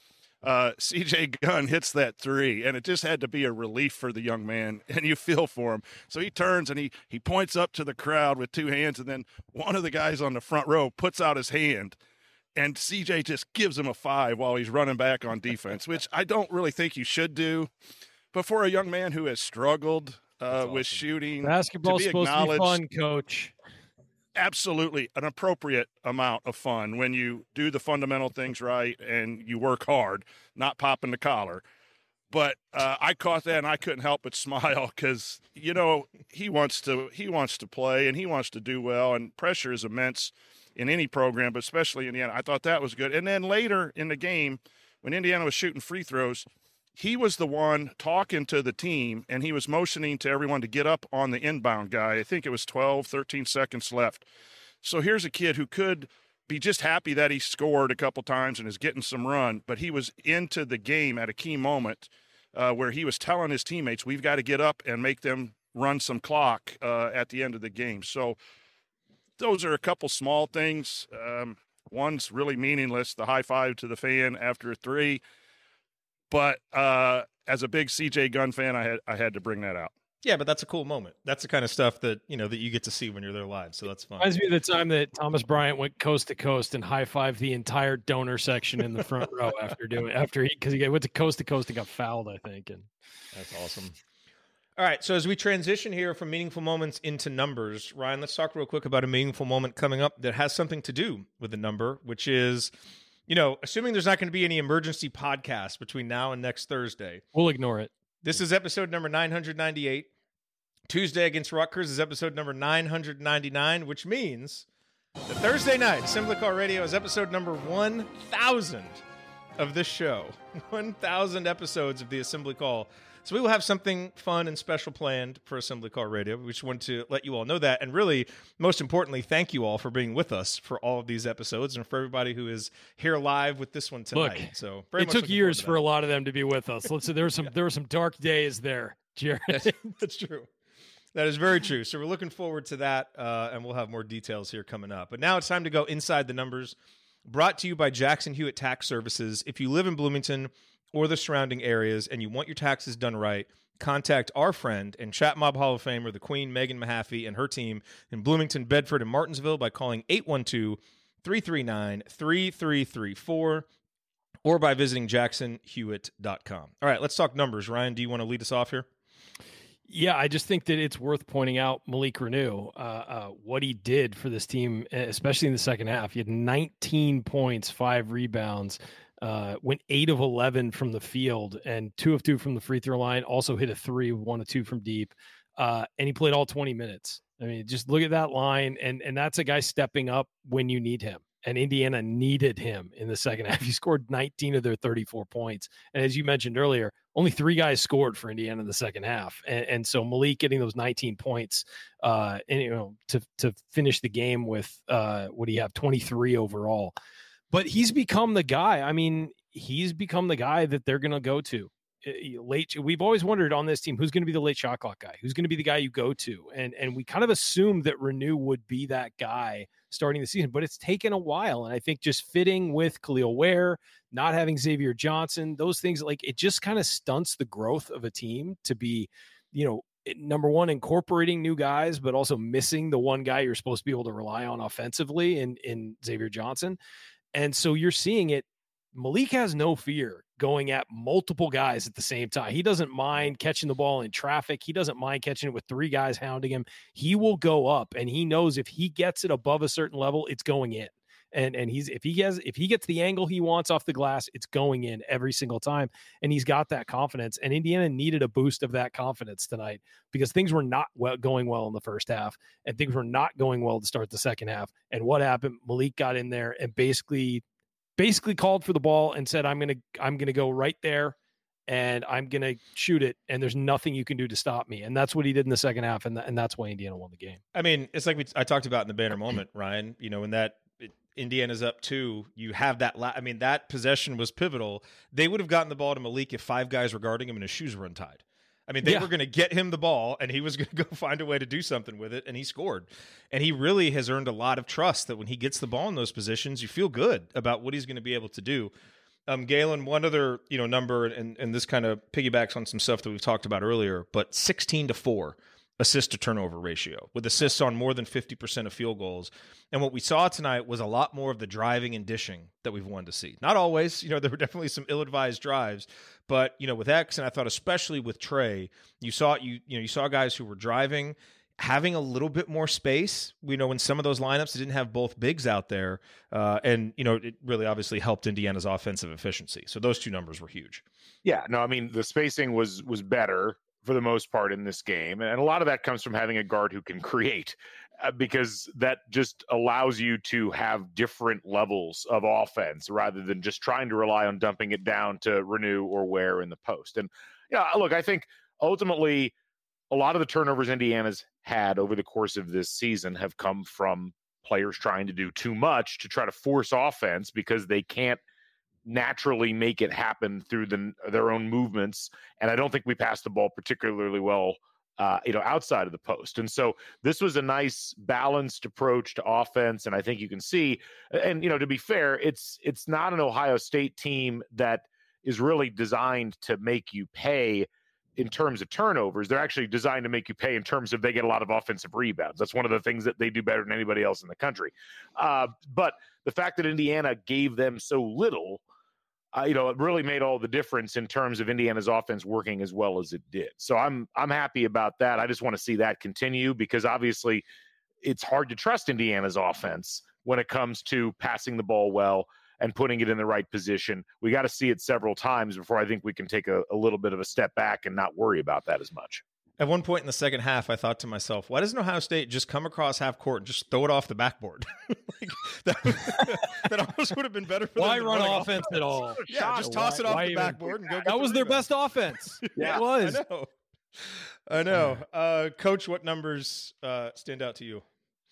CJ Gunn hits that three, and it just had to be a relief for the young man, and you feel for him. So he turns and he points up to the crowd with 2 hands, and then one of the guys on the front row puts out his hand, and CJ just gives him a 5 while he's running back on defense, which I don't really think you should do. But for a young man who has struggled with shooting, basketball's supposed to be fun, Coach. Absolutely an appropriate amount of fun when you do the fundamental things right and you work hard, not popping the collar. But I caught that and I couldn't help but smile because, you know, he wants to play and he wants to do well, and pressure is immense in any program, but especially in Indiana. I thought that was good. And then later in the game, when Indiana was shooting free throws, he was the one talking to the team, and he was motioning to everyone to get up on the inbound guy. I think it was 12, 13 seconds left. So here's a kid who could be just happy that he scored a couple times and is getting some run, but he was into the game at a key moment where he was telling his teammates, we've got to get up and make them run some clock at the end of the game. So those are a couple small things. One's really meaningless, the high five to the fan after a 3. But as a big CJ Gunn fan, I had to bring that out. Yeah, but that's a cool moment. That's the kind of stuff that, that you get to see when you're there live. So that's fun. Reminds me of the time that Thomas Bryant went coast to coast and high-fived the entire donor section in the front row because he went to coast and got fouled, I think. And that's awesome. All right, so as we transition here from meaningful moments into numbers, Ryan, let's talk real quick about a meaningful moment coming up that has something to do with the number, which is, assuming there's not going to be any emergency podcast between now and next Thursday. We'll ignore it. This is episode number 998. Tuesday against Rutgers is episode number 999, which means that Thursday night, Assembly Call Radio is episode number 1,000 of this show. 1,000 episodes of the Assembly Call. So we will have something fun and special planned for Assembly Call Radio. We just wanted to let you all know that. And really, most importantly, thank you all for being with us for all of these episodes and for everybody who is here live with this one tonight. Look, so it took years for a lot of them to be with us. Let's say there were some dark days there, Jared. That's true. That is very true. So we're looking forward to that, and we'll have more details here coming up. But now it's time to go inside the numbers. Brought to you by Jackson Hewitt Tax Services. If you live in Bloomington or the surrounding areas and you want your taxes done right, contact our friend and Chat Mob Hall of Famer, the Queen Megan Mahaffey, and her team in Bloomington, Bedford, and Martinsville by calling 812-339-3334 or by visiting jacksonhewitt.com. All right, let's talk numbers. Ryan, do you want to lead us off here? Yeah, I just think that it's worth pointing out Malik Reneau, what he did for this team, especially in the second half. He had 19 points, 5 rebounds, went 8 of 11 from the field and 2 of 2 from the free throw line, also hit a 3, 1 of 2 from deep, and he played all 20 minutes. I mean, just look at that line, and that's a guy stepping up when you need him. And Indiana needed him in the second half. He scored 19 of their 34 points. And as you mentioned earlier, only 3 guys scored for Indiana in the second half. And so Malik getting those 19 points, and to finish the game with what do you have, 23 overall. But he's become the guy. I mean, he's become the guy that they're going to go to. We've always wondered on this team, who's going to be the late shot clock guy? Who's going to be the guy you go to? And we kind of assumed that Reneau would be that guy starting the season, but it's taken a while. And I think just fitting with Khalil Ware, not having Xavier Johnson, those things, like, it just kind of stunts the growth of a team to be, number one, incorporating new guys, but also missing the one guy you're supposed to be able to rely on offensively in Xavier Johnson. And so you're seeing it. Malik has no fear going at multiple guys at the same time. He doesn't mind catching the ball in traffic. He doesn't mind catching it with 3 guys hounding him. He will go up, and he knows if he gets it above a certain level, it's going in. And if he gets the angle he wants off the glass, it's going in every single time. And he's got that confidence. And Indiana needed a boost of that confidence tonight because things were not going well in the first half, and things were not going well to start the second half. And what happened? Malik got in there and basically called for the ball and said, I'm gonna go right there and I'm gonna shoot it, and there's nothing you can do to stop me. And that's what he did in the second half, and that's why Indiana won the game. I mean, it's like I talked about in the banner moment, Ryan. When that Indiana's up 2, you have that. That possession was pivotal. They would have gotten the ball to Malik if 5 guys were guarding him and his shoes were untied. They were going to get him the ball, and he was going to go find a way to do something with it, and he scored. And he really has earned a lot of trust that when he gets the ball in those positions, you feel good about what he's going to be able to do. Galen, one other number, and this kind of piggybacks on some stuff that we've talked about earlier, but 16-4 assist to turnover ratio, with assists on more than 50% of field goals. And what we saw tonight was a lot more of the driving and dishing that we've wanted to see. Not always, there were definitely some ill-advised drives, but with X, and I thought especially with Trey, you saw guys who were driving, having a little bit more space. In some of those lineups, they didn't have both bigs out there, and it really obviously helped Indiana's offensive efficiency. So those 2 numbers were huge. Yeah, no, the spacing was better for the most part in this game. And a lot of that comes from having a guard who can create, because that just allows you to have different levels of offense rather than just trying to rely on dumping it down to Reneau or Ware in the post. And look, I think ultimately a lot of the turnovers Indiana's had over the course of this season have come from players trying to do too much to try to force offense because they can't naturally make it happen through their own movements. And I don't think we passed the ball particularly well, outside of the post. And so this was a nice balanced approach to offense. And I think you can see, and, to be fair, it's not an Ohio State team that is really designed to make you pay in terms of turnovers. They're actually designed to make you pay in terms of they get a lot of offensive rebounds. That's one of the things that they do better than anybody else in the country. But the fact that Indiana gave them so little, it really made all the difference in terms of Indiana's offense working as well as it did. So I'm happy about that. I just want to see that continue, because obviously it's hard to trust Indiana's offense when it comes to passing the ball well and putting it in the right position. We got to see it several times before I think we can take a little bit of a step back and not worry about that as much. At one point in the second half, I thought to myself, why doesn't Ohio State just come across half court and just throw it off the backboard? that almost would have been better for them. Why run offense at all? Yeah, just toss it off the backboard and go get That was their best offense. Yeah, it was. I know. Coach, what numbers stand out to you?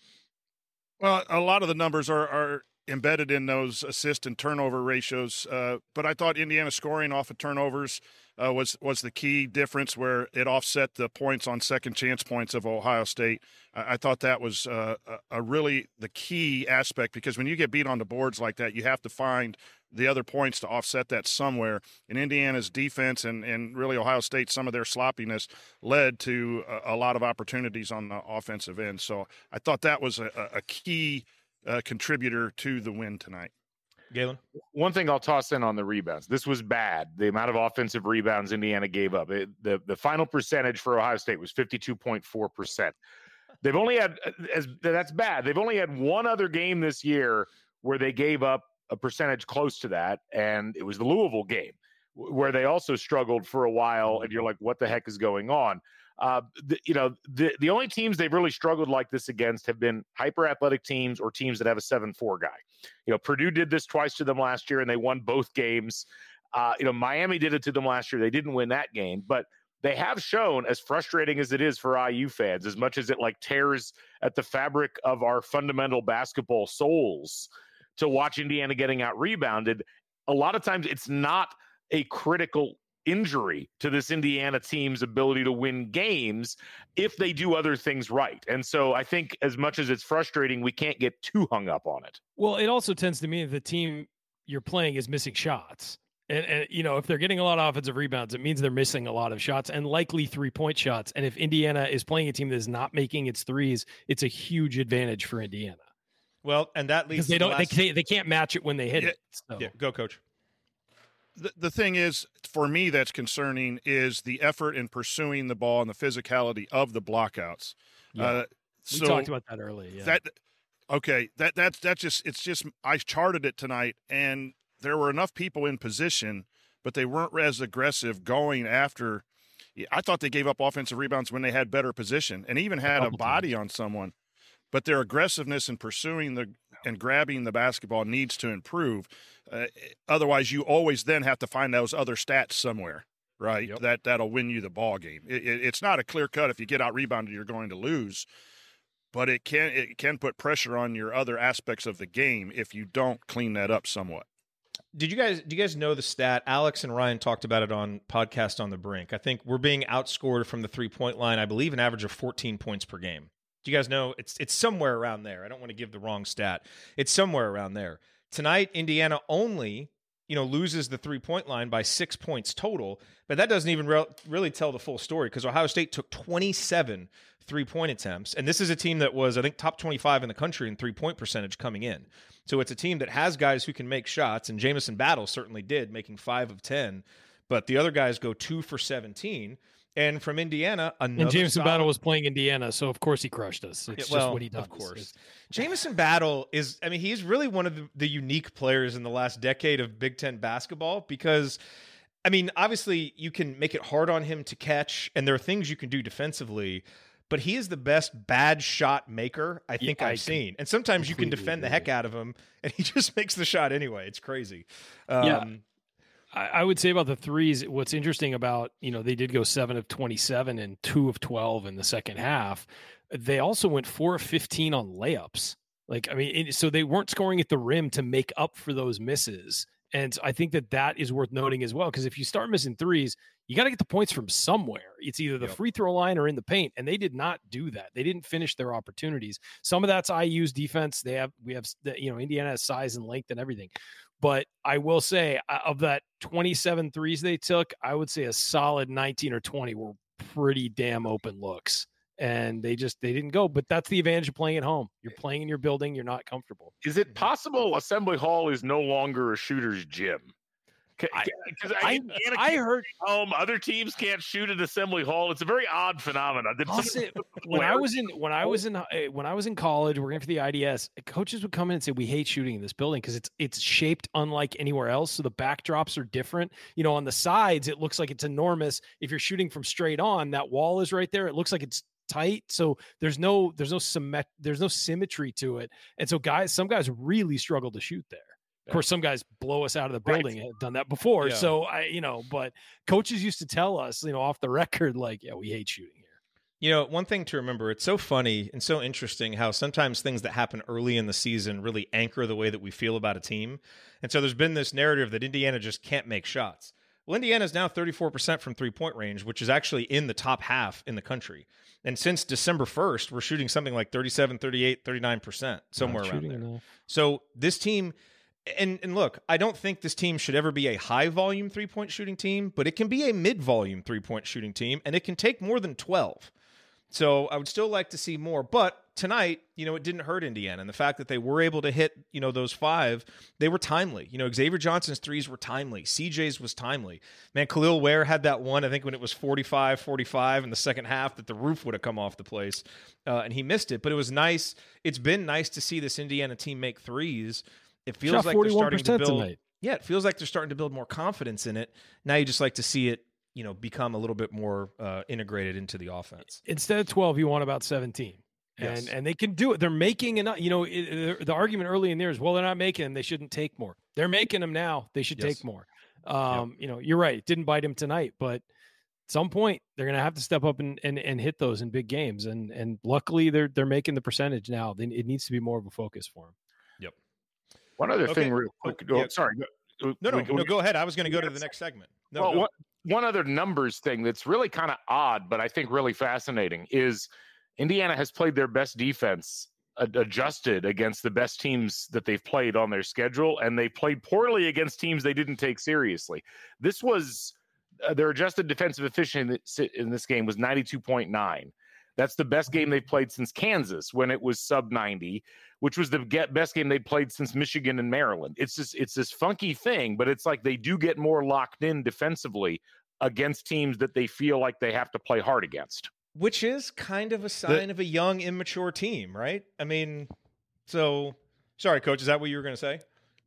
Well, a lot of the numbers are embedded in those assist and turnover ratios, but I thought Indiana scoring off of turnovers was the key difference, where it offset the points on second chance points of Ohio State. I thought that was a really the key aspect, because when you get beat on the boards like that, you have to find the other points to offset that somewhere. And Indiana's defense and really Ohio State, some of their sloppiness led to a lot of opportunities on the offensive end. So I thought that was a key contributor to the win tonight. Galen? One thing I'll toss in on the rebounds. This was bad. The amount of offensive rebounds Indiana gave up. The final percentage for Ohio State was 52.4%. They've only had, that's bad. They've only had one other game this year where they gave up a percentage close to that, and it was the Louisville game, where they also struggled for a while, and you're like, what the heck is going on? The only teams they've really struggled like this against have been hyper athletic teams or teams that have a 7-4 guy. Purdue did this twice to them last year and they won both games. Miami did it to them last year. They didn't win that game, but they have shown, as frustrating as it is for IU fans, as much as it tears at the fabric of our fundamental basketball souls to watch Indiana getting out rebounded, a lot of times it's not a critical injury to this Indiana team's ability to win games if they do other things right. And so I think as much as it's frustrating, we can't get too hung up on it. Well, it also tends to mean the team you're playing is missing shots. And if they're getting a lot of offensive rebounds, it means they're missing a lot of shots and likely 3-point shots. And if Indiana is playing a team that is not making its threes, it's a huge advantage for Indiana. Well, and that leads they can't match it when they hit it. So. Yeah, go, Coach. The thing is, for me, that's concerning is the effort in pursuing the ball and the physicality of the blockouts. Yeah. We talked about that earlier. Yeah. It's just I charted it tonight, and there were enough people in position, but they weren't as aggressive going after. I thought they gave up offensive rebounds when they had better position and even had a body on someone. But their aggressiveness in pursuing and grabbing the basketball needs to improve. Otherwise, you always then have to find those other stats somewhere, right? Yep. That'll win you the ball game. It's not a clear cut. If you get out rebounded, you're going to lose. But it can put pressure on your other aspects of the game if you don't clean that up somewhat. Do you guys know the stat? Alex and Ryan talked about it on Podcast on the Brink. I think we're being outscored from the 3-point line, I believe, an average of 14 points per game. Do you guys know? It's somewhere around there. I don't want to give the wrong stat. It's somewhere around there. Tonight, Indiana only, loses the 3-point line by 6 points total, but that doesn't even really tell the full story, because Ohio State took 27 3-point attempts, and this is a team that was, I think, top 25 in the country in 3-point percentage coming in. So it's a team that has guys who can make shots, and Jamison Battle certainly did, making 5 of 10, but the other guys go 2 for 17. And from Indiana, another and Jamison Battle was playing Indiana, so of course he crushed us. It's just what he does. Of course. Jamison Battle he's really one of the unique players in the last decade of Big Ten basketball, because, obviously you can make it hard on him to catch, and there are things you can do defensively, but he is the best bad shot maker I think I've seen. And sometimes you can defend the heck out of him, and he just makes the shot anyway. It's crazy. I would say about the threes, what's interesting about, they did go 7 of 27 and 2 of 12 in the second half. They also went 4 of 15 on layups. So they weren't scoring at the rim to make up for those misses. And I think that is worth noting as well, because if you start missing threes, you got to get the points from somewhere. It's either the free throw line or in the paint, and they did not do that. They didn't finish their opportunities. Some of that's IU's defense. Indiana has size and length and everything. But I will say, of that 27 threes they took, I would say a solid 19 or 20 were pretty damn open looks. And they didn't go. But that's the advantage of playing at home. You're playing in your building. You're not comfortable. Is it possible Assembly Hall is no longer a shooter's gym? Because I heard other teams can't shoot at Assembly Hall. It's a very odd phenomenon. When I was in college, working for the IDS, coaches would come in and say, "We hate shooting in this building because it's shaped unlike anywhere else. So the backdrops are different. On the sides, it looks like it's enormous. If you're shooting from straight on, that wall is right there. It looks like it's tight. So there's no symmetry to it. And so some guys really struggle to shoot there. Of course, some guys blow us out of the building and have done that before. Yeah. So but coaches used to tell us, off the record, like, yeah, we hate shooting here. One thing to remember, it's so funny and so interesting how sometimes things that happen early in the season really anchor the way that we feel about a team. And so there's been this narrative that Indiana just can't make shots. Well, Indiana is now 34% from three-point range, which is actually in the top half in the country. And since December 1st, we're shooting something like 37, 38, 39%, somewhere around there. Enough. So this team... And look, I don't think this team should ever be a high-volume three-point shooting team, but it can be a mid-volume three-point shooting team, and it can take more than 12. So I would still like to see more. But tonight, it didn't hurt Indiana. And the fact that they were able to hit, those 5, they were timely. Xavier Johnson's threes were timely. CJ's was timely. Man, Khalil Ware had that one, I think, when it was 45-45 in the second half, that the roof would have come off the place, and he missed it. But it was nice. It's been nice to see this Indiana team make threes. It feels like they're starting to build. Tonight. Yeah, it feels like they're starting to build more confidence in it. Now you just like to see it, become a little bit more integrated into the offense. Instead of 12, you want about 17. Yes. And they can do it. They're making enough. The argument early in there is, well, they're not making them. They shouldn't take more. They're making them now. They should take more. You're right. It didn't bite him tonight, but at some point they're going to have to step up and hit those in big games. And luckily they're making the percentage now. It needs to be more of a focus for them. Yep. One other thing real quick. Sorry. No, go ahead. I was going to go to the next segment. One other numbers thing that's really kind of odd, but I think really fascinating is Indiana has played their best defense adjusted against the best teams that they've played on their schedule, and they played poorly against teams they didn't take seriously. This was their adjusted defensive efficiency in this game was 92.9. That's the best game they've played since Kansas when it was sub 90, which was the best game they'd played since Michigan and Maryland. It's this funky thing, but it's like they do get more locked in defensively against teams that they feel like they have to play hard against. Which is kind of a sign of a young, immature team, right? I mean, sorry, Coach, is that what you were going to say?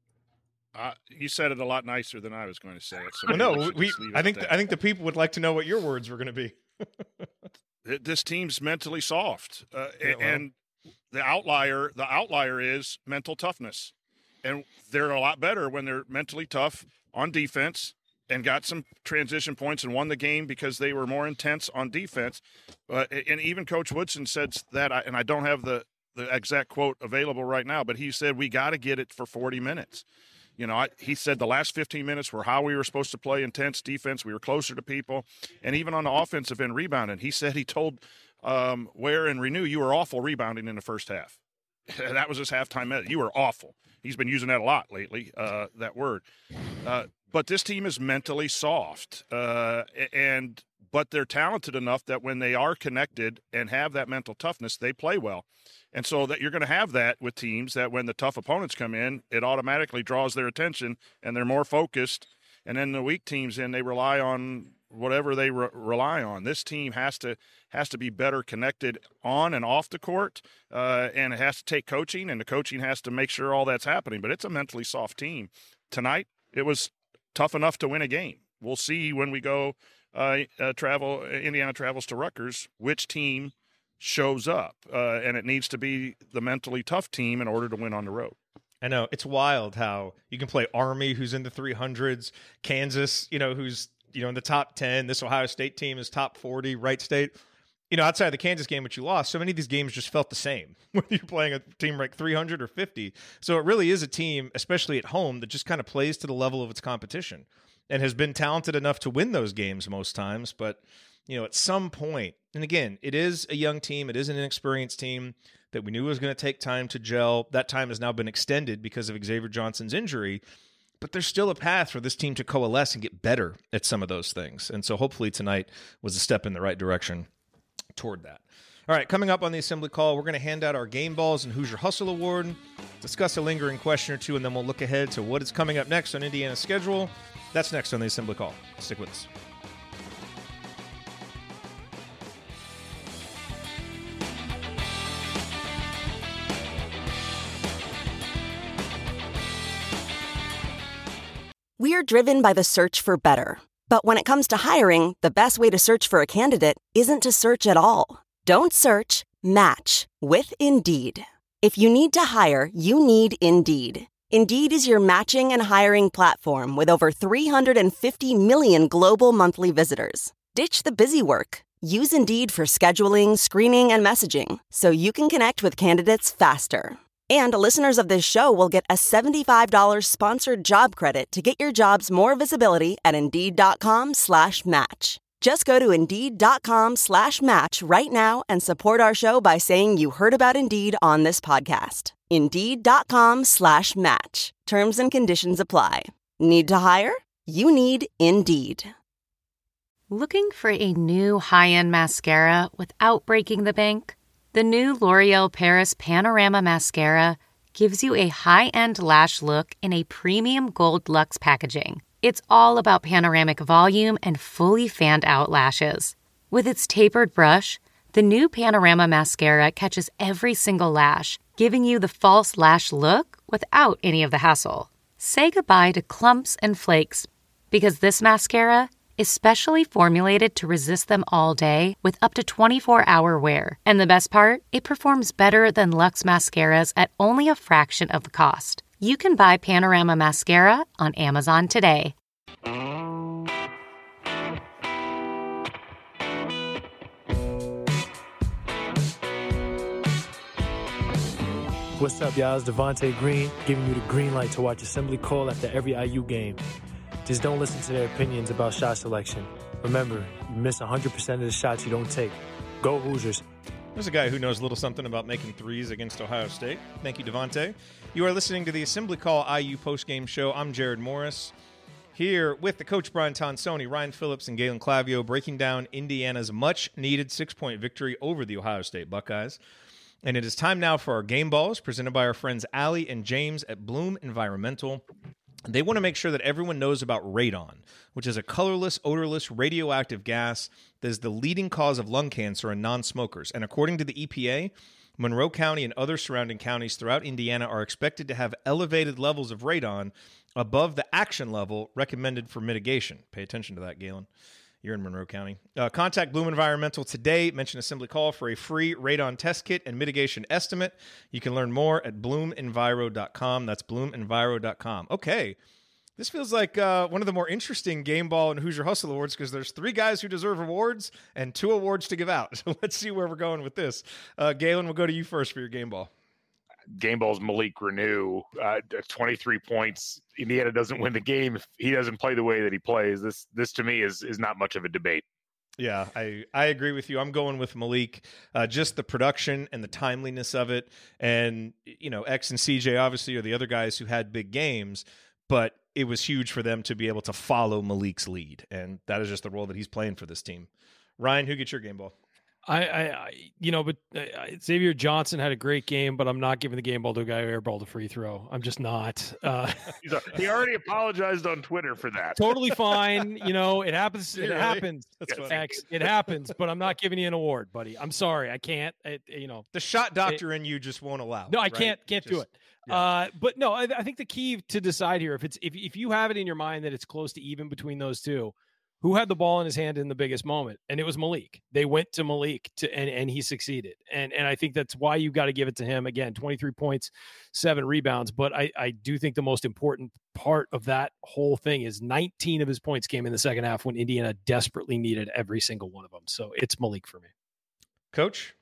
You said it a lot nicer than I was going to say it. So I think the people would like to know what your words were going to be. This team's mentally soft, and the outlier is mental toughness, and they're a lot better when they're mentally tough on defense and got some transition points and won the game because they were more intense on defense. And even Coach Woodson said that, and I don't have the exact quote available right now, but he said we got to get it for 40 minutes. He said the last 15 minutes were how we were supposed to play intense defense. We were closer to people. And even on the offensive end rebounding, he said he told Ware and Renew, you were awful rebounding in the first half. That was his halftime message. You were awful. He's been using that a lot lately, that word. But this team is mentally soft. But they're talented enough that when they are connected and have that mental toughness, they play well. And so that you're going to have that with teams that when the tough opponents come in, it automatically draws their attention and they're more focused. And then the weak teams they rely on whatever they rely on. This team has to be better connected on and off the court, and it has to take coaching, and the coaching has to make sure all that's happening. But it's a mentally soft team. Tonight, it was tough enough to win a game. We'll see when we go Indiana travels to Rutgers, which team shows up, and it needs to be the mentally tough team in order to win on the road. I know. It's wild how you can play Army, who's in the 300s, Kansas, who's, in the top 10. This Ohio State team is top 40, Wright State. Outside of the Kansas game, which you lost, so many of these games just felt the same, whether you're playing a team like 300 or 50. So it really is a team, especially at home, that just kind of plays to the level of its competition and has been talented enough to win those games most times. But, at some point, and again, it is a young team. It is an inexperienced team that we knew was going to take time to gel. That time has now been extended because of Xavier Johnson's injury. but there's still a path for this team to coalesce and get better at some of those things. And so hopefully tonight was a step in the right direction toward that. All right, coming up on the Assembly Call, we're going to hand out our Game Balls and Hoosier Hustle Award, discuss a lingering question or two, and then we'll look ahead to what is coming up next on Indiana's schedule. That's next on the Assembly Call. Stick with us. We're driven by the search for better. But when it comes to hiring, the best way to search for a candidate isn't to search at all. Don't search, match with Indeed. If you need to hire, you need Indeed. Indeed is your matching and hiring platform with over 350 million global monthly visitors. Ditch the busy work. Use Indeed for scheduling, screening, and messaging so you can connect with candidates faster. And listeners of this show will get a $75 sponsored job credit to get your jobs more visibility at Indeed.com/match. Just go to Indeed.com/match right now and support our show by saying you heard about Indeed on this podcast. Indeed.com/match. Terms and conditions apply. Need to hire? You need Indeed. Looking for a new high-end mascara without breaking the bank? The new L'Oreal Paris Panorama Mascara gives you a high-end lash look in a premium gold luxe packaging. It's all about panoramic volume and fully fanned-out lashes. With its tapered brush, the new Panorama Mascara catches every single lash, giving you the false lash look without any of the hassle. Say goodbye to clumps and flakes, because this mascara is specially formulated to resist them all day with up to 24-hour wear. And the best part? It performs better than Luxe mascaras at only a fraction of the cost. You can buy Panorama Mascara on Amazon today. What's up, y'all? It's Devontae Green, giving you the green light to watch Assembly Call after every IU game. Just don't listen to their opinions about shot selection. Remember, you miss 100% of the shots you don't take. Go Hoosiers. There's a guy who knows a little something about making threes against Ohio State. Thank you, Devontae. You are listening to the Assembly Call IU postgame show. I'm Jared Morris, here with the coach Brian Tonsoni, Ryan Phillips, and Galen Clavio, breaking down Indiana's much-needed 6-point victory over the Ohio State Buckeyes. And it is time now for our game balls, presented by our friends Allie and James at Bloom Environmental. They want to make sure that everyone knows about radon, which is a colorless, odorless, radioactive gas that is the leading cause of lung cancer in non-smokers. And according to the EPA, Monroe County and other surrounding counties throughout Indiana are expected to have elevated levels of radon above the action level recommended for mitigation. Pay attention to that, Galen. You're in Monroe County. Contact Bloom Environmental today. Mention Assembly Call for a free radon test kit and mitigation estimate. You can learn more at bloomenviro.com. That's bloomenviro.com. Okay. This feels like one of the more interesting Game Ball and Hoosier Hustle Awards because there's 3 guys who deserve awards and 2 awards to give out. So let's see where we're going with this. Galen, we'll go to you first for your Game Ball. Game Ball's Malik Renew, 23 points. Indiana doesn't win the game if he doesn't play the way that he plays. This to me is not much of a debate. Yeah, I agree with you. I'm going with Malik. Just the production and the timeliness of it. And, X and CJ obviously are the other guys who had big games, but it was huge for them to be able to follow Malik's lead. And that is just the role that he's playing for this team. Ryan, who gets your Game Ball? Xavier Johnson had a great game, but I'm not giving the game ball to a guy who airballed a free throw. I'm just not. He already apologized on Twitter for that. Totally fine. It happens. It Really? happens. That's funny. X, it happens, but I'm not giving you an award, buddy. I'm sorry. I can't. The shot doctor in you just won't allow. No, I right? can't do it. Yeah. But no, I think the key to decide here, if you have it in your mind that it's close to even between those two, who had the ball in his hand in the biggest moment? And it was Malik. They went to Malik and he succeeded. And I think that's why you got to give it to him. Again, 23 points, 7 rebounds. But I do think the most important part of that whole thing is 19 of his points came in the second half when Indiana desperately needed every single one of them. So it's Malik for me. Coach?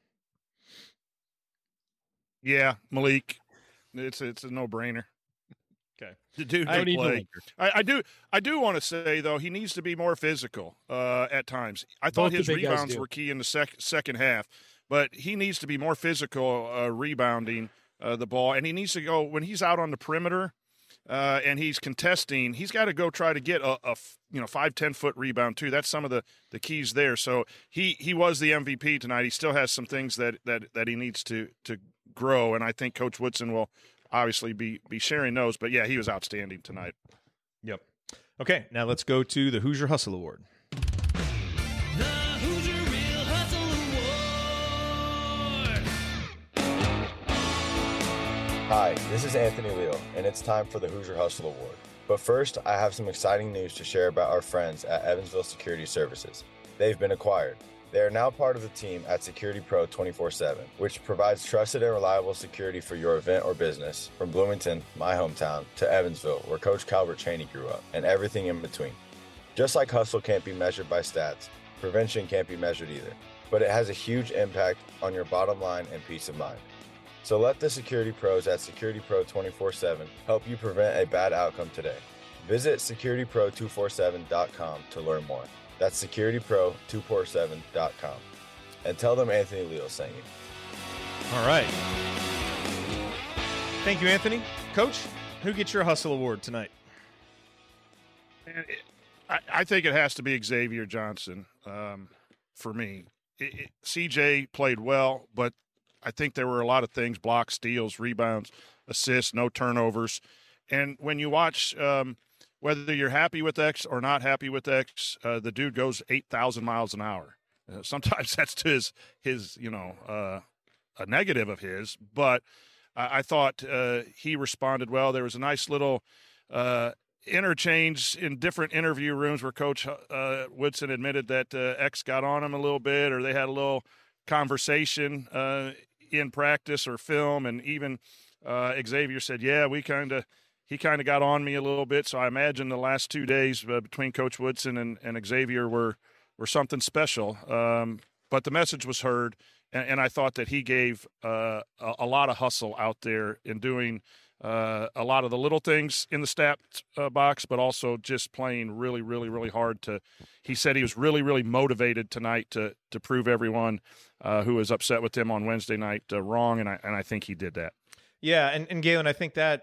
Yeah, Malik. It's a no-brainer. Okay. The dude can play. I do want to say, though, he needs to be more physical at times. I thought his rebounds were key in the second half, but he needs to be more physical rebounding the ball, and he needs to go when he's out on the perimeter. and he's contesting, he's got to go try to get a 5-10 foot rebound too. That's some of the keys there. So he was the MVP tonight. He still has some things that he needs to grow, and I think Coach Woodson will obviously be sharing those. But yeah, he was outstanding tonight. Yep. Okay, now let's go to the Hoosier Hustle Award. Hi, this is Anthony Leal, and it's time for the Hoosier Hustle Award. But first, I have some exciting news to share about our friends at Evansville Security Services. They've been acquired. They are now part of the team at Security Pro 24/7, which provides trusted and reliable security for your event or business, from Bloomington, my hometown, to Evansville, where Coach Calvert Chaney grew up, and everything in between. Just like hustle can't be measured by stats, prevention can't be measured either, but it has a huge impact on your bottom line and peace of mind. So let the security pros at Security Pro 24/7 help you prevent a bad outcome today. Visit securitypro247.com to learn more. That's securitypro247.com. And tell them Anthony Leal sent you. All right. Thank you, Anthony. Coach, who gets your Hustle Award tonight? I think it has to be Xavier Johnson for me. CJ played well, but I think there were a lot of things: blocks, steals, rebounds, assists, no turnovers. And when you watch, whether you're happy with X or not happy with X, the dude goes 8,000 miles an hour. Sometimes that's to his a negative of his. But I thought he responded well. There was a nice little interchange in different interview rooms where Coach Woodson admitted that X got on him a little bit, or they had a little conversation in practice or film, and even Xavier said, "Yeah, he kind of got on me a little bit." So I imagine the last 2 days between Coach Woodson and Xavier were something special. But the message was heard, and I thought that he gave a lot of hustle out there in doing a lot of the little things in the stat box, but also just playing really, really, really hard. He said he was really, really motivated tonight to prove everyone who was upset with him on Wednesday night wrong, and I think he did that. Yeah, and Galen, I think that,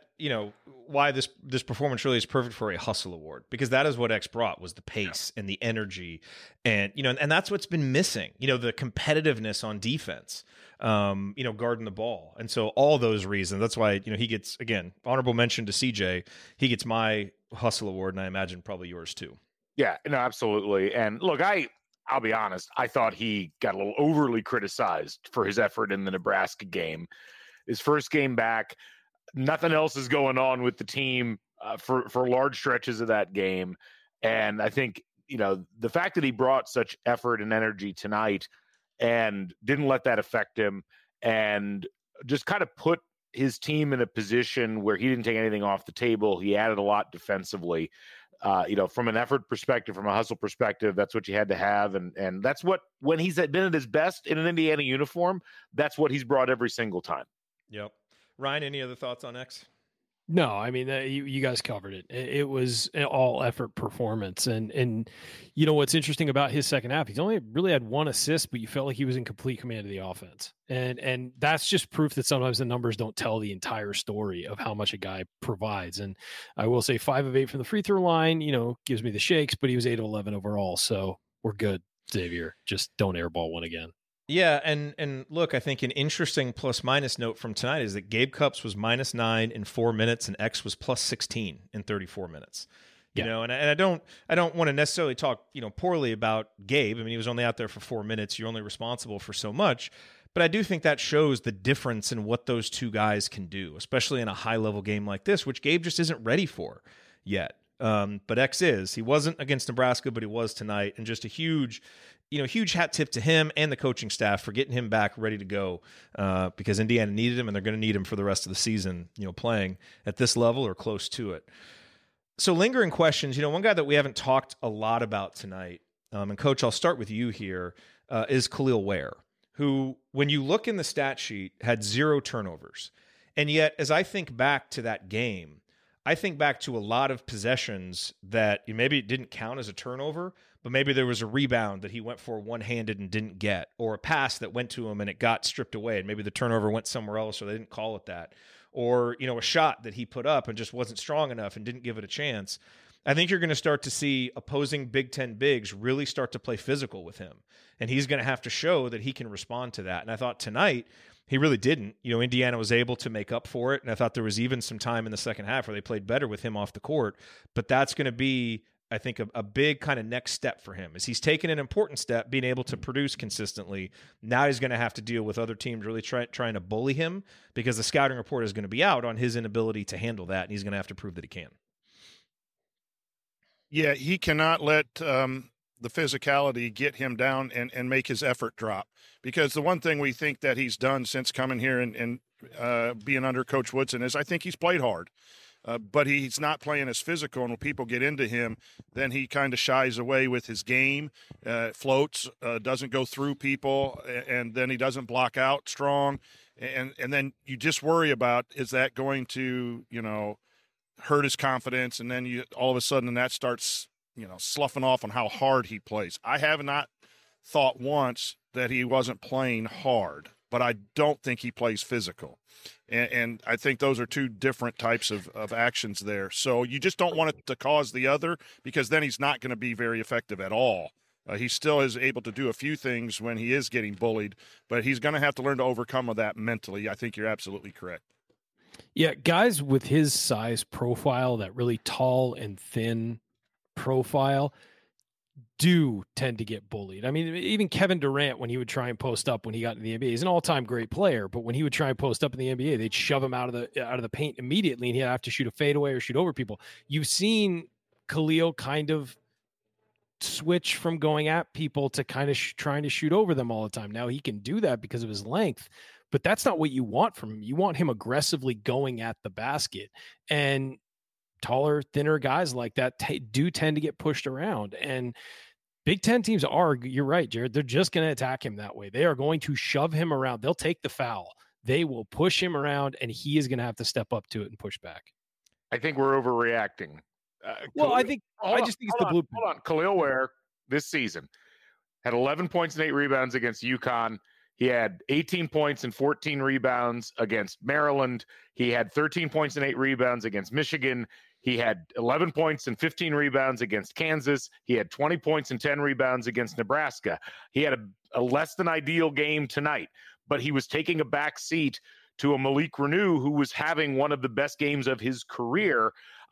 why this performance really is perfect for a Hustle Award, because that is what X brought, was the pace and the energy, and and that's what's been missing. The competitiveness on defense, guarding the ball, and so all those reasons. That's why he gets, again, honorable mention to CJ. He gets my Hustle Award, and I imagine probably yours too. Yeah, no, absolutely. And look, I'll be honest, I thought he got a little overly criticized for his effort in the Nebraska game. His first game back, nothing else is going on with the team for large stretches of that game. And I think, the fact that he brought such effort and energy tonight and didn't let that affect him, and just kind of put his team in a position where he didn't take anything off the table. He added a lot defensively. From an effort perspective, from a hustle perspective, that's what you had to have. And that's what, when he's been at his best in an Indiana uniform, that's what he's brought every single time. Yep. Ryan, any other thoughts on X? No, I mean, you guys covered it. It was an all effort performance. And what's interesting about his second half, he's only really had one assist, but you felt like he was in complete command of the offense. And that's just proof that sometimes the numbers don't tell the entire story of how much a guy provides. And I will say 5 of 8 from the free throw line, gives me the shakes, but he was 8 of 11 overall. So we're good, Xavier. Just don't airball one again. Yeah, and look, I think an interesting plus-minus note from tonight is that Gabe Cupps was -9 in 4 minutes, and X was +16 in 34 minutes. And I don't want to necessarily talk poorly about Gabe. I mean, he was only out there for 4 minutes. You're only responsible for so much, but I do think that shows the difference in what those two guys can do, especially in a high-level game like this, which Gabe just isn't ready for yet. But X is. He wasn't against Nebraska, but he was tonight, and just a huge hat tip to him and the coaching staff for getting him back ready to go, because Indiana needed him, and they're going to need him for the rest of the season, playing at this level or close to it. So lingering questions, one guy that we haven't talked a lot about tonight, and Coach, I'll start with you here, is Khalil Ware, who, when you look in the stat sheet, had 0 turnovers. And yet, as I think back to that game, I think back to a lot of possessions that maybe it didn't count as a turnover, but maybe there was a rebound that he went for one-handed and didn't get, or a pass that went to him and it got stripped away, and maybe the turnover went somewhere else or they didn't call it that. or, a shot that he put up and just wasn't strong enough and didn't give it a chance. I think you're going to start to see opposing Big Ten bigs really start to play physical with him. And he's going to have to show that he can respond to that. And I thought tonight he really didn't. Indiana was able to make up for it. And I thought there was even some time in the second half where they played better with him off the court. But that's going to be, I think, a big kind of next step for him, is he's taken an important step, being able to produce consistently. Now he's going to have to deal with other teams really trying to bully him, because the scouting report is going to be out on his inability to handle that. And he's going to have to prove that he can. Yeah, he cannot let the physicality get him down and make his effort drop. Because the one thing we think that he's done since coming here and being under Coach Woodson is I think he's played hard. But he's not playing as physical, and when people get into him, then he kind of shies away with his game, floats, doesn't go through people, and then he doesn't block out strong. And then you just worry about, is that going to, hurt his confidence, and then all of a sudden that starts, sloughing off on how hard he plays. I have not thought once that he wasn't playing hard, but I don't think he plays physical. And I think those are two different types of actions there. So you just don't want it to cause the other, because then he's not going to be very effective at all. He still is able to do a few things when he is getting bullied, but he's going to have to learn to overcome that mentally. I think you're absolutely correct. Yeah, guys with his size profile, that really tall and thin profile, do tend to get bullied. I mean, even Kevin Durant, when he would try and post up when he got in the NBA, he's an all-time great player, but when he would try and post up in the NBA, they'd shove him out of the paint immediately, and he'd have to shoot a fadeaway or shoot over people. You've seen Khalil kind of switch from going at people to kind of trying to shoot over them all the time. Now he can do that because of his length, but that's not what you want from him. You want him aggressively going at the basket, and taller, thinner guys like that do tend to get pushed around. And Big Ten teams you're right, Jared, they're just going to attack him that way. They are going to shove him around. They'll take the foul. They will push him around, and he is going to have to step up to it and push back. I think we're overreacting. I just think it's the blueprint. Hold on. Khalil Ware this season had 11 points and 8 rebounds against UConn. He had 18 points and 14 rebounds against Maryland. He had 13 points and 8 rebounds against Michigan. He had 11 points and 15 rebounds against Kansas. He had 20 points and 10 rebounds against Nebraska. He had a less than ideal game tonight, but he was taking a back seat to a Malik Reneau who was having one of the best games of his career.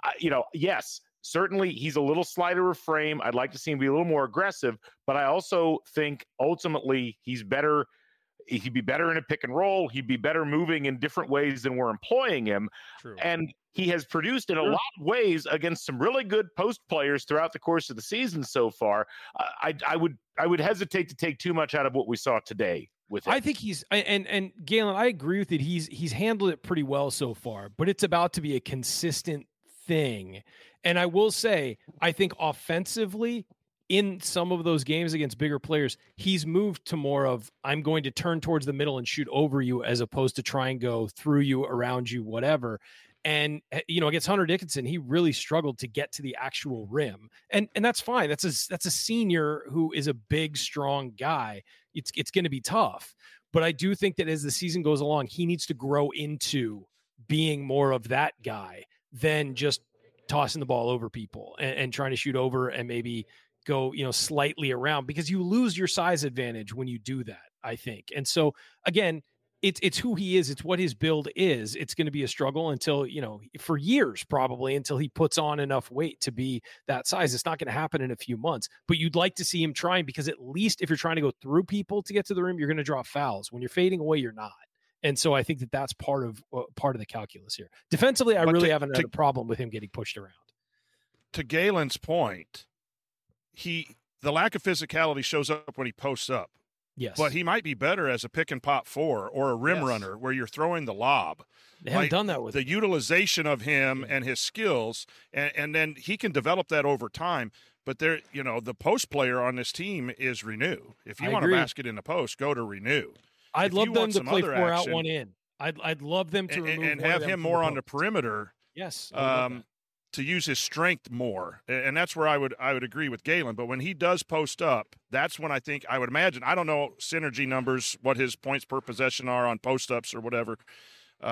Yes, certainly he's a little slighter of frame. I'd like to see him be a little more aggressive, but I also think ultimately he's better. He'd be better in a pick and roll. He'd be better moving in different ways than we're employing him. True. And he has produced in a lot of ways against some really good post players throughout the course of the season so far. I would hesitate to take too much out of what we saw today with him. I think and Galen, I agree with it. He's handled it pretty well so far, but it's about to be a consistent thing. And I will say, I think offensively, in some of those games against bigger players, he's moved to more of, I'm going to turn towards the middle and shoot over you, as opposed to try and go through you, around you, whatever. And, against Hunter Dickinson, he really struggled to get to the actual rim. And that's fine. That's a senior who is a big, strong guy. It's going to be tough. But I do think that as the season goes along, he needs to grow into being more of that guy than just tossing the ball over people and trying to shoot over and maybe go, slightly around, because you lose your size advantage when you do that, I think. And so again, it's who he is. It's what his build is. It's going to be a struggle until, for years, probably, until he puts on enough weight to be that size. It's not going to happen in a few months, but you'd like to see him trying, because at least if you're trying to go through people to get to the rim, you're going to draw fouls. When you're fading away, you're not. And so I think that's part of the calculus here. Defensively, I really haven't had a problem with him getting pushed around. To Galen's point, the lack of physicality shows up when he posts up. Yes. But he might be better as a pick and pop 4 or a rim runner where you're throwing the lob. They haven't done that with the utilization of him and his skills, and then he can develop that over time. But the post player on this team is Reneau. If you want a basket in the post, go to Reneau. I'd love them to play 4 out, 1 in. I'd love them to remove and have him more on the perimeter. Yes. To use his strength more. And that's where I would agree with Galen. But when he does post up, that's when I would imagine, I don't know synergy numbers, what his points per possession are on post ups or whatever.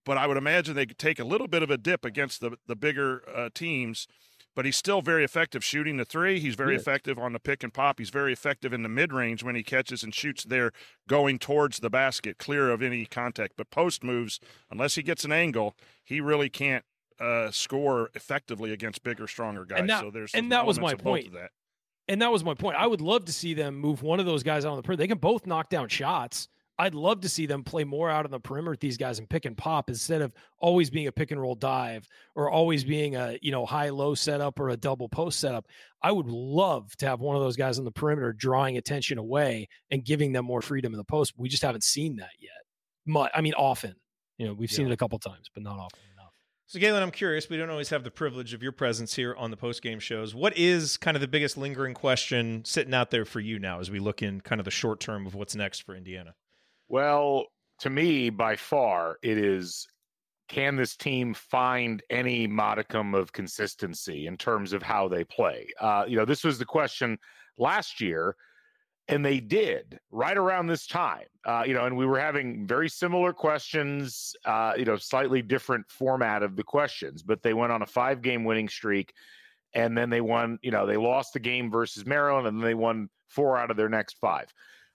but I would imagine they could take a little bit of a dip against the bigger teams. But he's still very effective shooting the three. He's very effective on the pick and pop. He's very effective in the mid-range when he catches and shoots there going towards the basket, clear of any contact. But post moves, unless he gets an angle, he really can't score effectively against bigger, stronger guys. That was my point. And that was my point. I would love to see them move one of those guys out on the perimeter. They can both knock down shots. I'd love to see them play more out on the perimeter with these guys and pick and pop instead of always being a pick and roll dive or always being a, high-low setup or a double post setup. I would love to have one of those guys on the perimeter drawing attention away and giving them more freedom in the post. We just haven't seen that yet. Often. We've seen it a couple times, but not often enough. So, Galen, I'm curious. We don't always have the privilege of your presence here on the post-game shows. What is kind of the biggest lingering question sitting out there for you now as we look in kind of the short term of what's next for Indiana? Well, to me, by far, it is, can this team find any modicum of consistency in terms of how they play? This was the question last year, and they did right around this time. And we were having very similar questions, slightly different format of the questions, but they went on a 5-game winning streak, and then they won, they lost the game versus Maryland, and then they won 4 out of their next 5.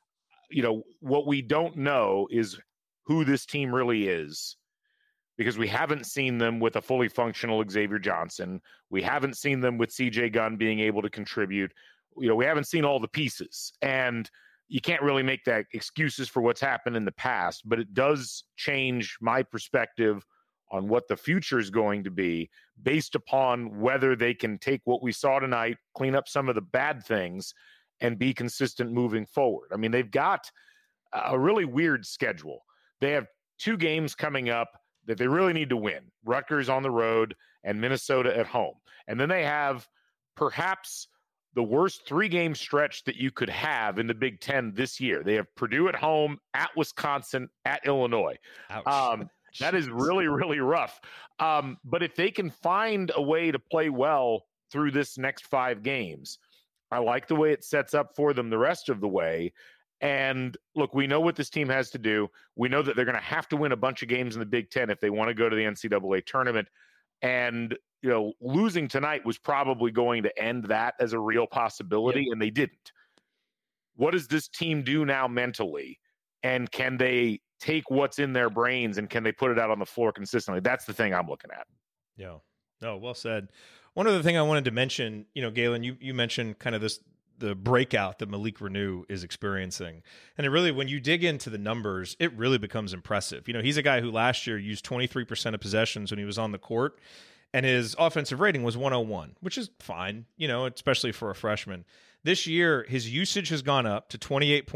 What we don't know is who this team really is, because we haven't seen them with a fully functional Xavier Johnson. We haven't seen them with CJ Gunn being able to contribute. We haven't seen all the pieces, and you can't really make that excuses for what's happened in the past, but it does change my perspective on what the future is going to be based upon whether they can take what we saw tonight, clean up some of the bad things, and be consistent moving forward. I mean, they've got a really weird schedule. They have 2 games coming up that they really need to win. Rutgers on the road and Minnesota at home. And then they have perhaps the worst 3-game stretch that you could have in the Big Ten this year. They have Purdue at home, at Wisconsin, at Illinois. That is really, really rough. But if they can find a way to play well through this next 5 games, I like the way it sets up for them the rest of the way. And look, we know what this team has to do. We know that they're going to have to win a bunch of games in the Big Ten if they want to go to the NCAA tournament. And, losing tonight was probably going to end that as a real possibility, and they didn't. What does this team do now mentally? And can they take what's in their brains and can they put it out on the floor consistently? That's the thing I'm looking at. Yeah. No, well said. One other thing I wanted to mention, Galen, you mentioned kind of the breakout that Malik Reneau is experiencing. And it really, when you dig into the numbers, it really becomes impressive. He's a guy who last year used 23% of possessions when he was on the court, and his offensive rating was 101, which is fine, especially for a freshman. This year, his usage has gone up to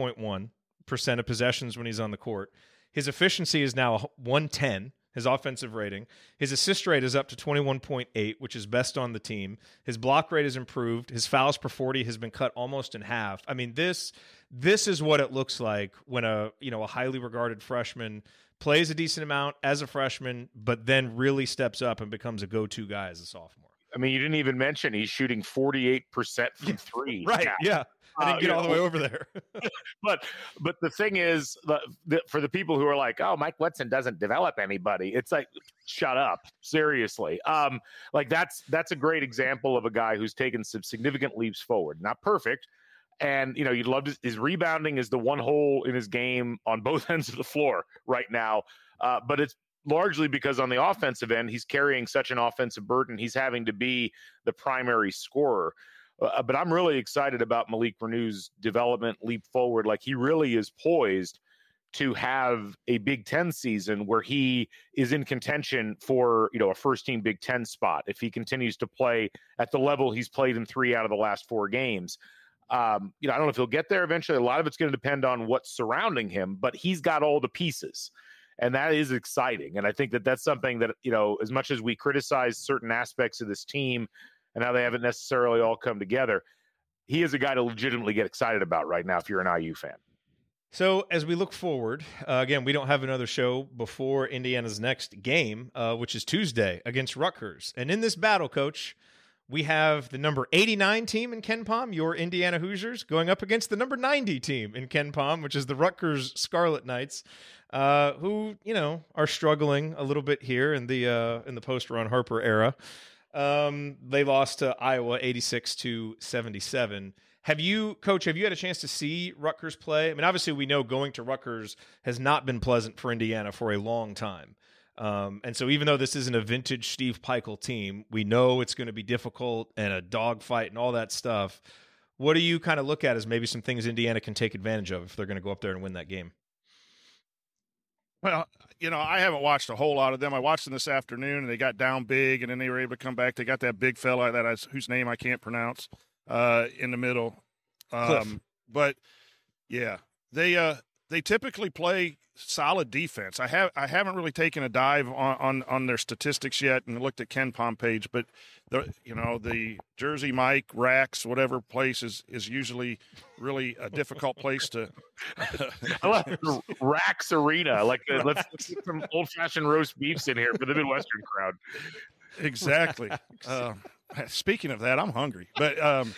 28.1% of possessions when he's on the court. His efficiency is now 110. His offensive rating. His assist rate is up to 21.8, which is best on the team. His block rate has improved. His fouls per 40 has been cut almost in half. I mean, this is what it looks like when a highly regarded freshman plays a decent amount as a freshman, but then really steps up and becomes a go-to guy as a sophomore. I mean, you didn't even mention he's shooting 48% from 3. Right, yeah. I didn't get all the way over there. but the thing is, for the people who are like, oh, Mike Woodson doesn't develop anybody, it's like, shut up. Seriously. That's a great example of a guy who's taken some significant leaps forward. Not perfect. And, you'd love to, his rebounding is the one hole in his game on both ends of the floor right now. But it's largely because on the offensive end, he's carrying such an offensive burden. He's having to be the primary scorer. But I'm really excited about Malik Reneau's development leap forward. Like, he really is poised to have a Big Ten season where he is in contention for, a first-team Big Ten spot if he continues to play at the level he's played in 3 out of the last 4 games. I don't know if he'll get there eventually. A lot of it's going to depend on what's surrounding him, but he's got all the pieces, and that is exciting. And I think that that's something that, as much as we criticize certain aspects of this team and how they haven't necessarily all come together, he is a guy to legitimately get excited about right now if you're an IU fan. So as we look forward, again, we don't have another show before Indiana's next game, which is Tuesday against Rutgers. And in this battle, Coach, we have the number 89 team in KenPom, your Indiana Hoosiers, going up against the number 90 team in KenPom, which is the Rutgers Scarlet Knights. who are struggling a little bit here in the post-Ron Harper era. They lost to Iowa 86-77. Coach, have you had a chance to see Rutgers play? I mean, obviously we know going to Rutgers has not been pleasant for Indiana for a long time. And so even though this isn't a vintage Steve Peichel team, we know it's going to be difficult and a dogfight and all that stuff. What do you kind of look at as maybe some things Indiana can take advantage of if they're going to go up there and win that game? Well, I haven't watched a whole lot of them. I watched them this afternoon, and they got down big, and then they were able to come back. They got that big fella whose name I can't pronounce in the middle. But yeah, they typically play solid defense. I haven't really taken a dive on their statistics yet and looked at Ken Pompage, but the Jersey Mike, Rax, whatever place is usually really a difficult place to. I love Rax Arena. Let's get some old-fashioned roast beefs in here for the Midwestern crowd. Exactly. Speaking of that, I'm hungry, but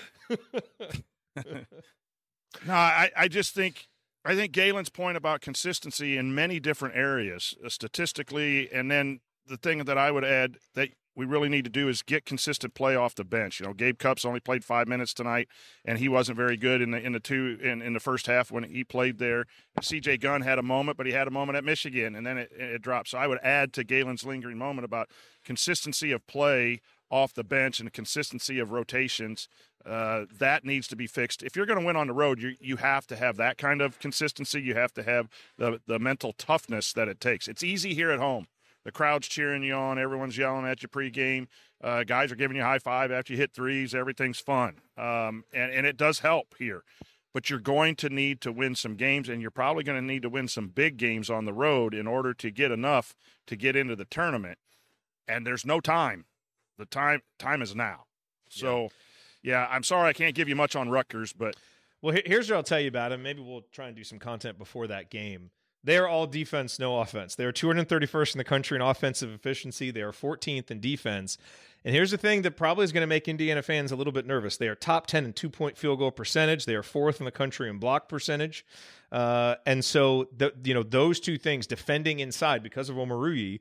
no, I just think. I think Galen's point about consistency in many different areas, statistically, and then the thing that I would add that we really need to do is get consistent play off the bench. Gabe Cupps only played 5 minutes tonight, and he wasn't very good in the first half when he played there. C.J. Gunn had a moment, but he had a moment at Michigan, and then it dropped. So I would add to Galen's lingering moment about consistency of play off the bench and the consistency of rotations. That needs to be fixed. If you're going to win on the road, you have to have that kind of consistency. You have to have the mental toughness that it takes. It's easy here at home. The crowd's cheering you on. Everyone's yelling at you pregame. Guys are giving you a high five after you hit threes. Everything's fun. And it does help here. But you're going to need to win some games, and you're probably going to need to win some big games on the road in order to get enough to get into the tournament. And there's no time. The time is now. So, yeah, I'm sorry I can't give you much on Rutgers, but well, here's what I'll tell you about them. Maybe we'll try and do some content before that game. They are all defense, no offense. They are 231st in the country in offensive efficiency. They are 14th in defense. And here's the thing that probably is going to make Indiana fans a little bit nervous. They are top 10 in 2-point field goal percentage. They are 4th in the country in block percentage. And so, those two things, defending inside because of Omoruyi,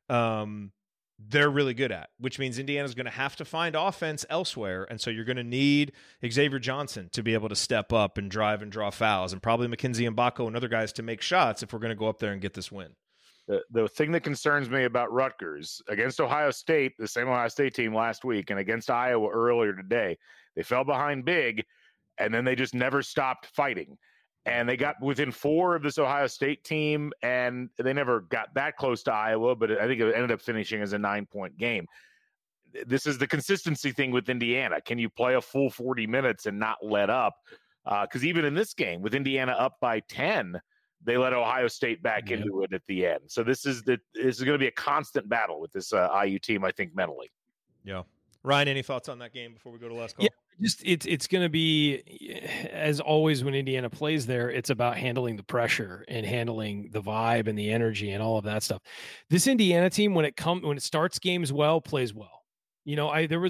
they're really good at, which means Indiana's going to have to find offense elsewhere. And so you're going to need Xavier Johnson to be able to step up and drive and draw fouls, and probably Mackenzie Mbako and other guys to make shots if we're going to go up there and get this win. The thing that concerns me about Rutgers against Ohio State, the same Ohio State team last week, and against Iowa earlier today, they fell behind big, and then they just never stopped fighting. And they got within 4 of this Ohio State team, and they never got that close to Iowa, but I think it ended up finishing as a 9-point game. This is the consistency thing with Indiana. Can you play a full 40 minutes and not let up? Because even in this game, with Indiana up by 10, they let Ohio State back into it at the end. So this is going to be a constant battle with this IU team, I think, mentally. Yeah. Ryan, any thoughts on that game before we go to last call? Yeah, just it's going to be, as always when Indiana plays there, it's about handling the pressure and handling the vibe and the energy and all of that stuff. This Indiana team, when it starts games well, plays well. There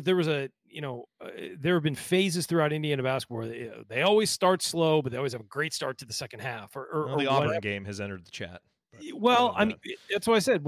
have been phases throughout Indiana basketball where they always start slow, but they always have a great start to the second half. Or the Auburn game has entered the chat. Well, I mean, that's what I said.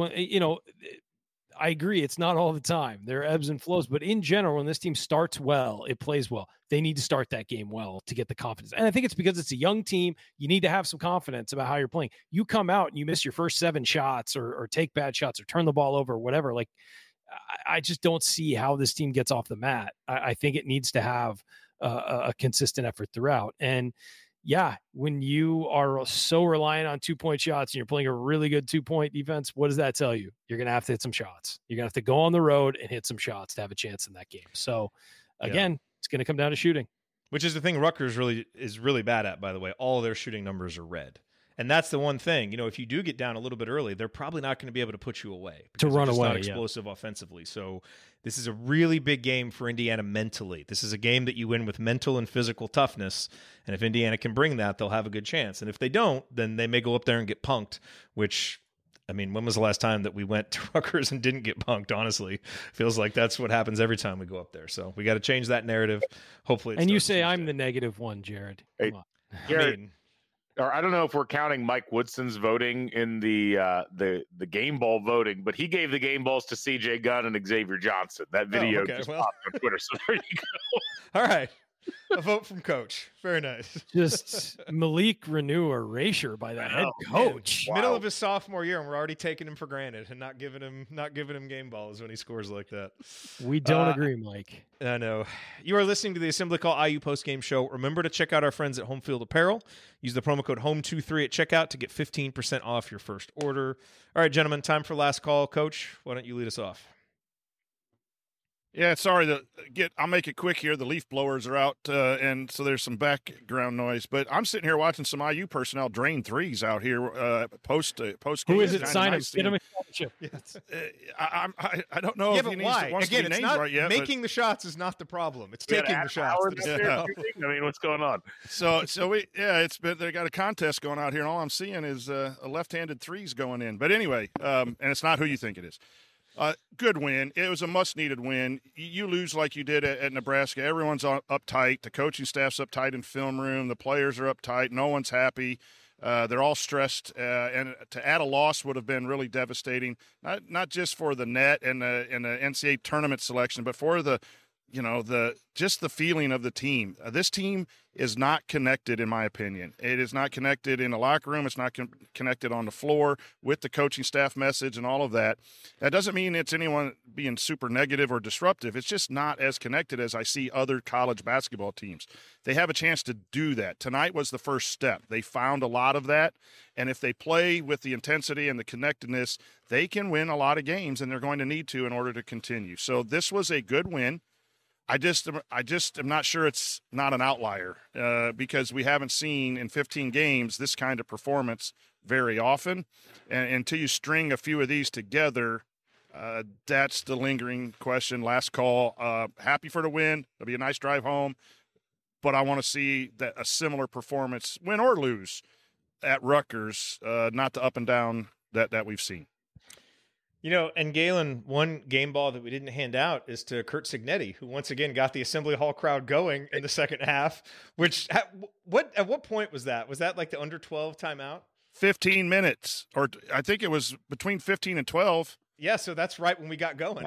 I agree. It's not all the time. There are ebbs and flows, but in general, when this team starts well, it plays well. They need to start that game well to get the confidence. And I think it's because it's a young team. You need to have some confidence about how you're playing. You come out and you miss your first 7 shots or take bad shots or turn the ball over or whatever. Like, I just don't see how this team gets off the mat. I think it needs to have a consistent effort throughout. And yeah, when you are so reliant on 2-point shots and you're playing a really good 2-point defense, what does that tell you? You're going to have to hit some shots. You're going to have to go on the road and hit some shots to have a chance in that game. So again, It's going to come down to shooting. Which is the thing Rutgers is really bad at, by the way. All of their shooting numbers are red. And that's the one thing, if you do get down a little bit early, they're probably not going to be able to put you away. To run away, not explosive offensively. So this is a really big game for Indiana mentally. This is a game that you win with mental and physical toughness. And if Indiana can bring that, they'll have a good chance. And if they don't, then they may go up there and get punked, which, I mean, when was the last time that we went to Rutgers and didn't get punked, honestly? Feels like that's what happens every time we go up there. So we got to change that narrative. Hopefully. And you say I'm the negative one, Jared. Hey, come on. Jared, or I don't know if we're counting Mike Woodson's voting in the game ball voting, but he gave the game balls to CJ Gunn and Xavier Johnson. That video just popped on Twitter. So there you go. All right. A vote from coach. Very nice. Just Malik Renew erasure by the head coach. Man, middle of his sophomore year, and we're already taking him for granted and not giving him game balls when he scores like that. We don't agree, Mike. I know. You are listening to the Assembly Call IU postgame show. Remember to check out our friends at Home Field Apparel. Use the promo code HOME23 at checkout to get 15% off your first order. All right, gentlemen, time for last call. Coach, why don't you lead us off? Yeah, sorry I'll make it quick here. The leaf blowers are out, and so there's some background noise. But I'm sitting here watching some IU personnel drain threes out here post game. Who is it? Sign him. Get him a scholarship. Yes. I don't know if he needs why? to wants Again, to be it's named not right yet. making the shots is not the problem. It's taking the shots. I mean, what's going on? So it's been they got a contest going out here, and all I'm seeing is a left-handed threes going in. But anyway, and it's not who you think it is. Good win. It was a much-needed win. You lose like you did at Nebraska. Everyone's uptight. The coaching staff's uptight in film room. The players are uptight. No one's happy. They're all stressed. And to add a loss would have been really devastating, not just for the net and the NCAA tournament selection, but for the feeling of the team. This team is not connected, in my opinion. It is not connected in the locker room. It's not connected on the floor with the coaching staff message and all of that. That doesn't mean it's anyone being super negative or disruptive. It's just not as connected as I see other college basketball teams. They have a chance to do that. Tonight was the first step. They found a lot of that, and if they play with the intensity and the connectedness, they can win a lot of games, and they're going to need to in order to continue. So this was a good win. I just am not sure it's not an outlier because we haven't seen in 15 games this kind of performance very often. And until you string a few of these together, that's the lingering question. Last call. Happy for the win. It'll be a nice drive home. But I want to see a similar performance, win or lose, at Rutgers, not the up and down that we've seen. You know, and Galen, one game ball that we didn't hand out is to Curt Cignetti, who once again got the Assembly Hall crowd going in the second half. Which at what point was that? Was that like the under 12 timeout? 15 minutes, or I think it was between 15 and 12. Yeah, so that's right when we got going.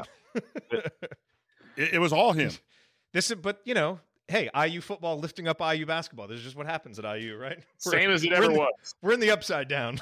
It was all him. But you know, hey, IU football lifting up IU basketball. This is just what happens at IU, right? Same as it ever was. We're in the upside down.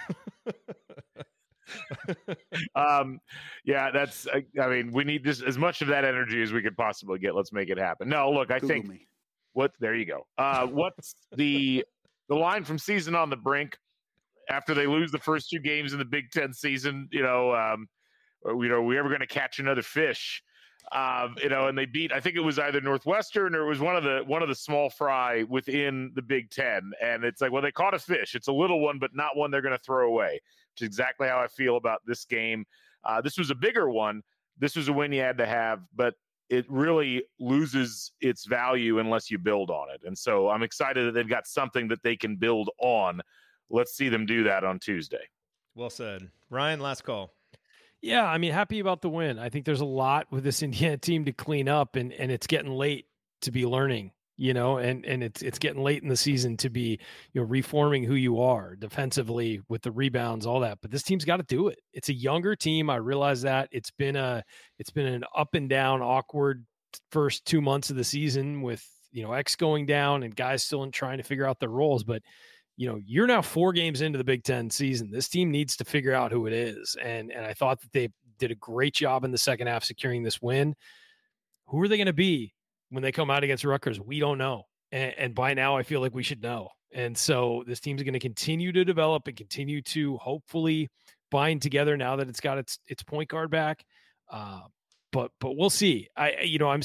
Yeah, that's, I mean, we need this as much of that energy as we could possibly get. Let's make it happen. No, look, I think there you go. What's the line from Season on the Brink after they lose the first two games in the Big Ten season? Are we ever going to catch another fish? And they beat, I think it was either Northwestern or it was one of the small fry within the Big Ten. And it's like, well, they caught a fish. It's a little one, but not one they're going to throw away, which is exactly how I feel about this game. This was a bigger one. This was a win you had to have, but it really loses its value unless you build on it. And so I'm excited that they've got something that they can build on. Let's see them do that on Tuesday. Well said. Ryan, last call. Yeah, I mean, happy about the win. I think there's a lot with this Indiana team to clean up, and it's getting late to be learning, and it's getting late in the season to be, reforming who you are defensively with the rebounds, all that. But this team's got to do it. It's a younger team. I realize that it's been an up and down, awkward first 2 months of the season with, X going down and guys still trying to figure out their roles. But you're now 4 games into the Big Ten season. This team needs to figure out who it is. And I thought that they did a great job in the second half securing this win. Who are they going to be when they come out against Rutgers? We don't know. And by now I feel like we should know. And so this team's going to continue to develop and continue to hopefully bind together now that it's got its point guard back. But we'll see. I'm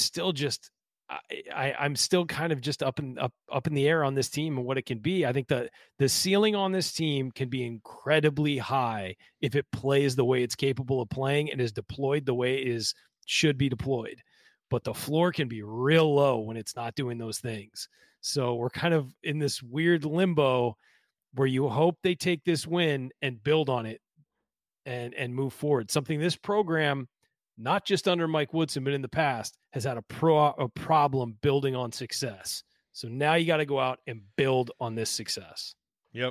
still kind of just up in the air on this team and what it can be. I think the ceiling on this team can be incredibly high if it plays the way it's capable of playing and is deployed the way it should be deployed. But the floor can be real low when it's not doing those things. So we're kind of in this weird limbo where you hope they take this win and build on it and move forward. Something this program, not just under Mike Woodson, but in the past, has had a problem building on success. So now you got to go out and build on this success. Yep.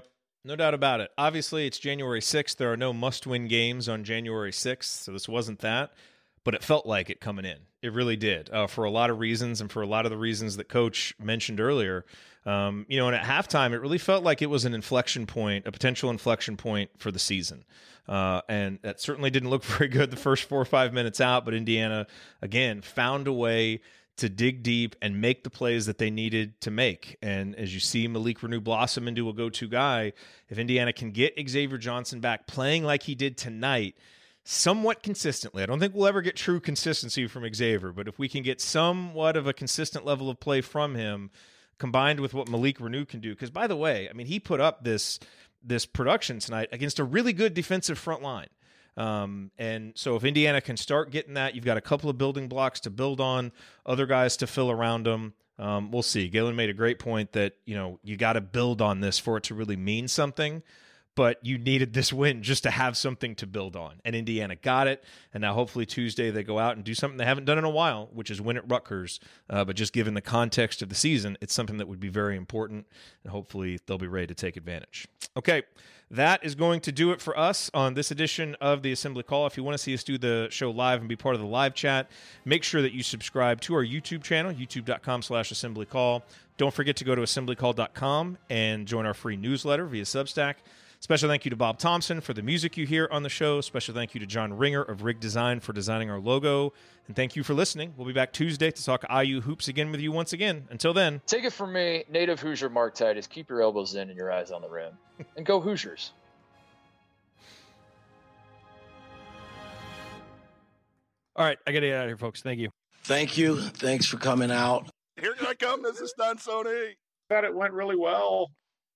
No doubt about it. Obviously, it's January 6th. There are no must-win games on January 6th, so this wasn't that. But it felt like it coming in. It really did, for a lot of reasons, and for a lot of the reasons that Coach mentioned earlier. And at halftime, it really felt like it was an inflection point, a potential inflection point for the season. And that certainly didn't look very good the first 4 or 5 minutes out, but Indiana, again, found a way to dig deep and make the plays that they needed to make. And as you see Malik Reneau blossom into a go-to guy, if Indiana can get Xavier Johnson back playing like he did tonight, somewhat consistently. I don't think we'll ever get true consistency from Xavier, but if we can get somewhat of a consistent level of play from him, combined with what Malik Reneau can do, because by the way, I mean, he put up this production tonight against a really good defensive front line. And so if Indiana can start getting that, you've got a couple of building blocks to build on, other guys to fill around them. We'll see. Galen made a great point that, you got to build on this for it to really mean something. But you needed this win just to have something to build on. And Indiana got it. And now hopefully Tuesday they go out and do something they haven't done in a while, which is win at Rutgers. But just given the context of the season, it's something that would be very important. And hopefully they'll be ready to take advantage. Okay, that is going to do it for us on this edition of the Assembly Call. If you want to see us do the show live and be part of the live chat, make sure that you subscribe to our YouTube channel, youtube.com/assemblycall. Don't forget to go to assemblycall.com and join our free newsletter via Substack. Special thank you to Bob Thompson for the music you hear on the show. Special thank you to John Ringer of Rig Design for designing our logo. And thank you for listening. We'll be back Tuesday to talk IU hoops again with you once again. Until then. Take it from me, native Hoosier Mark Titus. Keep your elbows in and your eyes on the rim. And go Hoosiers. All right, I got to get out of here, folks. Thank you. Thank you. Thanks for coming out. Here I come, Mrs. Stansoni. Thought it went really well.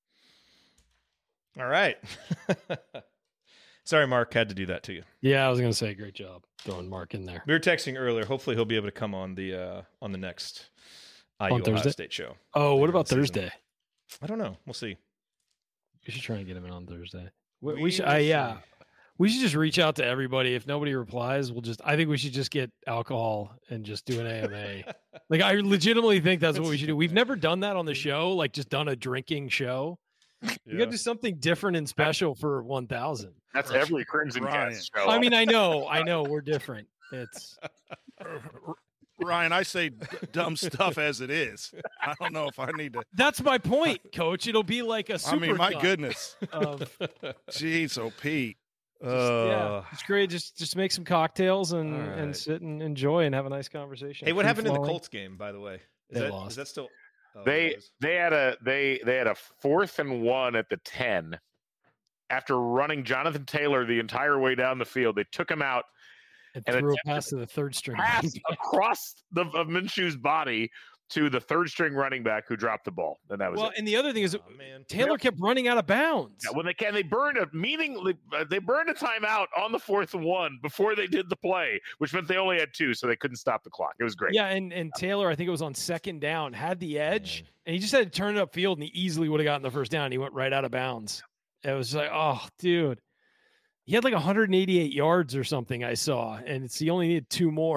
All right. Sorry, Mark, had to do that to you. Yeah, I was going to say, great job throwing Mark in there. We were texting earlier. Hopefully he'll be able to come on the next IU Ohio State show. Oh, what about Thursday? I don't know. We'll see. We should try and get him in on Thursday. We should. Yeah. We should just reach out to everybody. If nobody replies, I think we should just get alcohol and just do an AMA. Like, I legitimately think that's what we should do. We've never done that on the show, like just done a drinking show. You got to do something different and special for 1,000. That's every Crimson Cast show. I mean, I know we're different. It's Ryan, I say dumb stuff as it is. I don't know if I need to. That's my point, Coach. It'll be like a super. I mean, my goodness. Jeez, so Pete. Yeah, it's great. Just make some cocktails and sit and enjoy and have a nice conversation. Hey, what happened in the Colts game, by the way? They lost. Is that still? Oh, they had a 4th and 1 at the 10 after running Jonathan Taylor the entire way down the field. They took him out and threw a pass to the third string. Pass across of Minshew's body to the third string running back who dropped the ball. And that was it. And the other thing is Taylor kept running out of bounds. Yeah, when they burned a timeout on the 4th and 1 before they did the play, which meant they only had 2, so they couldn't stop the clock. It was great. Yeah, and Taylor, I think it was on 2nd down, had the edge, and he just had to turn it upfield, and he easily would have gotten the first down. He went right out of bounds. It was like, oh, dude. He had like 188 yards or something I saw, and he only needed 2 more.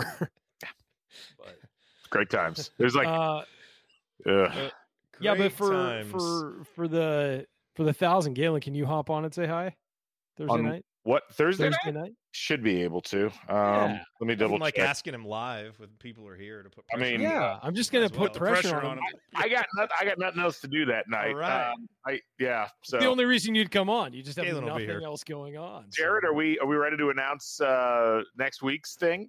Great times. There's like, yeah, but for the 1,000, Galen, can you hop on and say hi Thursday night? What Thursday night? Should be able to. Let me double check. Like asking him live when people are here to put pressure. I mean, I'm just gonna put pressure on him. I got nothing else to do that night. All right. So the only reason you'd come on, you just have nothing else going on. Jared, are we ready to announce next week's thing?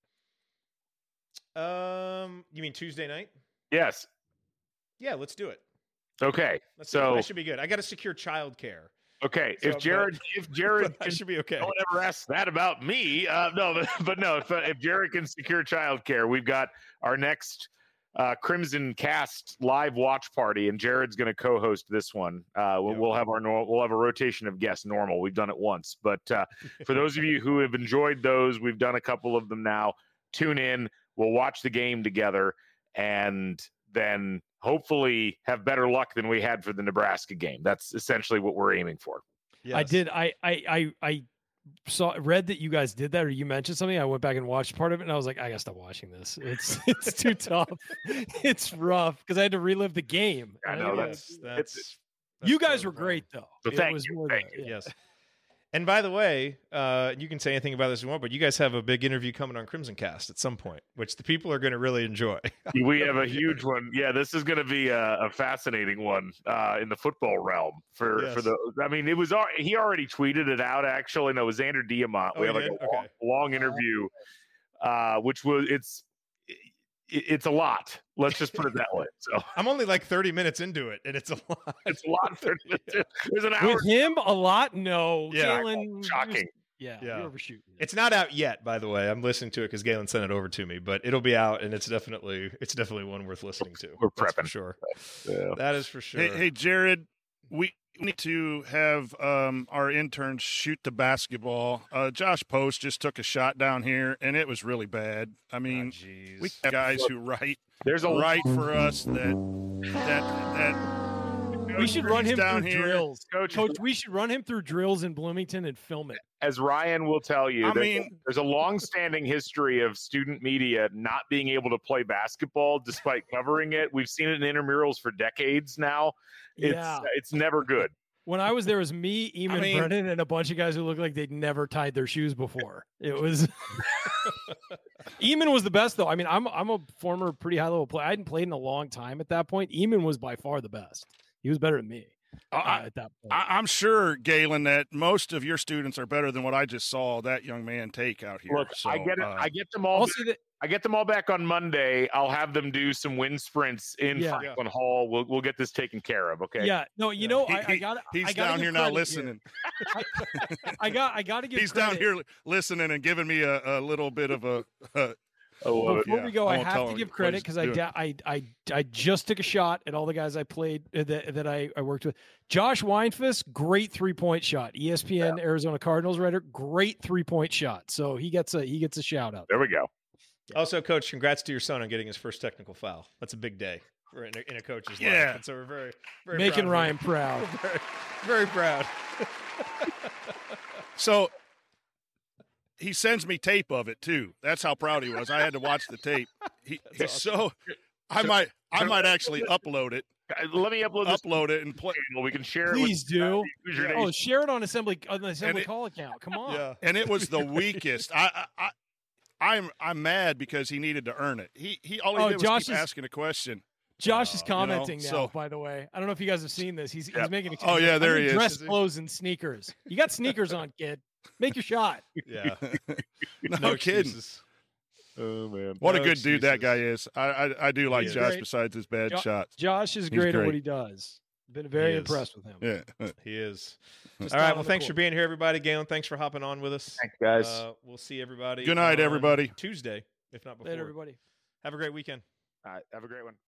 You mean Tuesday night? Yes. Yeah, let's do it. Okay. That should be good. I got to secure childcare. Okay. If Jared that should be okay. No one ever asks that about me. If Jared can secure childcare, we've got our next Crimson Cast live watch party, and Jared's going to co-host this one. We'll have a rotation of guests. Normal. We've done it once, but for those of you who have enjoyed those, we've done a couple of them now. Tune in. We'll watch the game together, and then hopefully have better luck than we had for the Nebraska game. That's essentially what we're aiming for. Yes. I did. I read that you guys did that, or you mentioned something. I went back and watched part of it, and I was like, I gotta stop watching this. It's too tough. It's rough because I had to relive the game. I know You guys were great, though. So thank you. Yes. And by the way, you can say anything about this you want, but you guys have a big interview coming on Crimson Cast at some point, which the people are going to really enjoy. We have a huge one. Yeah, this is going to be a fascinating one in the football realm for the. I mean, he already tweeted it out. Actually, no, it was Xander Diamant. We have like a long interview, which was it's a lot. Let's just put it that way. So I'm only like 30 minutes into it, and it's a lot. It's a lot. 30 minutes. There's an hour. With him, a lot? No. Yeah. Galen, shocking. Yeah. You overshoot. It's not out yet, by the way. I'm listening to it because Galen sent it over to me, but it'll be out, and it's definitely one worth listening to. We're prepping. That's for sure. Yeah. That is for sure. Hey, Jared, we need to have our interns shoot the basketball. Josh Post just took a shot down here, and it was really bad. I mean, we have guys who write for us that we should run him down through here. drills. Coach, we should run him through drills in Bloomington and film it. As Ryan will tell you, there's a long-standing history of student media not being able to play basketball despite covering it. We've seen it in intramurals for decades now. It's never good. When I was there, it was me, Eamon Brennan, and a bunch of guys who looked like they'd never tied their shoes before. It was Eamon was the best, though. I mean, I'm a former pretty high-level player. I hadn't played in a long time at that point. Eamon was by far the best. He was better than me at that point. I'm sure, Galen, that most of your students are better than what I just saw that young man take out here. Look, so, I get them all. I get them all back on Monday. I'll have them do some wind sprints in Franklin Hall. We'll get this taken care of. Okay. Yeah. No, you know, I got. He's down here now listening. I got to give. He's credit. down here listening and giving me a little bit of a. Before we go, I have to give credit because I just took a shot at all the guys I played that I worked with. Josh Weinfuss, great 3-point shot. ESPN Arizona Cardinals writer, great 3-point shot. So he gets a shout out. There we go. Also, Coach, congrats to your son on getting his first technical foul. That's a big day in a coach's life. And so we're very, very making proud Ryan proud. Very, very proud. So he sends me tape of it too. That's how proud he was. I had to watch the tape. So I might actually upload it. Let me upload it and play. Well, we can share Please it. Please do. Oh, share it on the Assembly Call account. Come on. Yeah. And it was the weakest. I'm mad because he needed to earn it. He all he did was keep asking a question. Josh is commenting now, by the way. I don't know if you guys have seen this. He's making excuses. Oh, yeah, there he is. Dress clothes and sneakers. You got sneakers on, kid. Make your shot. Yeah. No kidding. Oh, man. What a good dude that guy is. I do like Josh besides his bad shots. Josh is great at what he does. Been very impressed with him. Yeah. He is. All right. Well, thanks for being here, everybody. Galen, thanks for hopping on with us. Thanks, guys. We'll see everybody. Good night, everybody. Tuesday, if not before. Later, everybody. Have a great weekend. All right. Have a great one.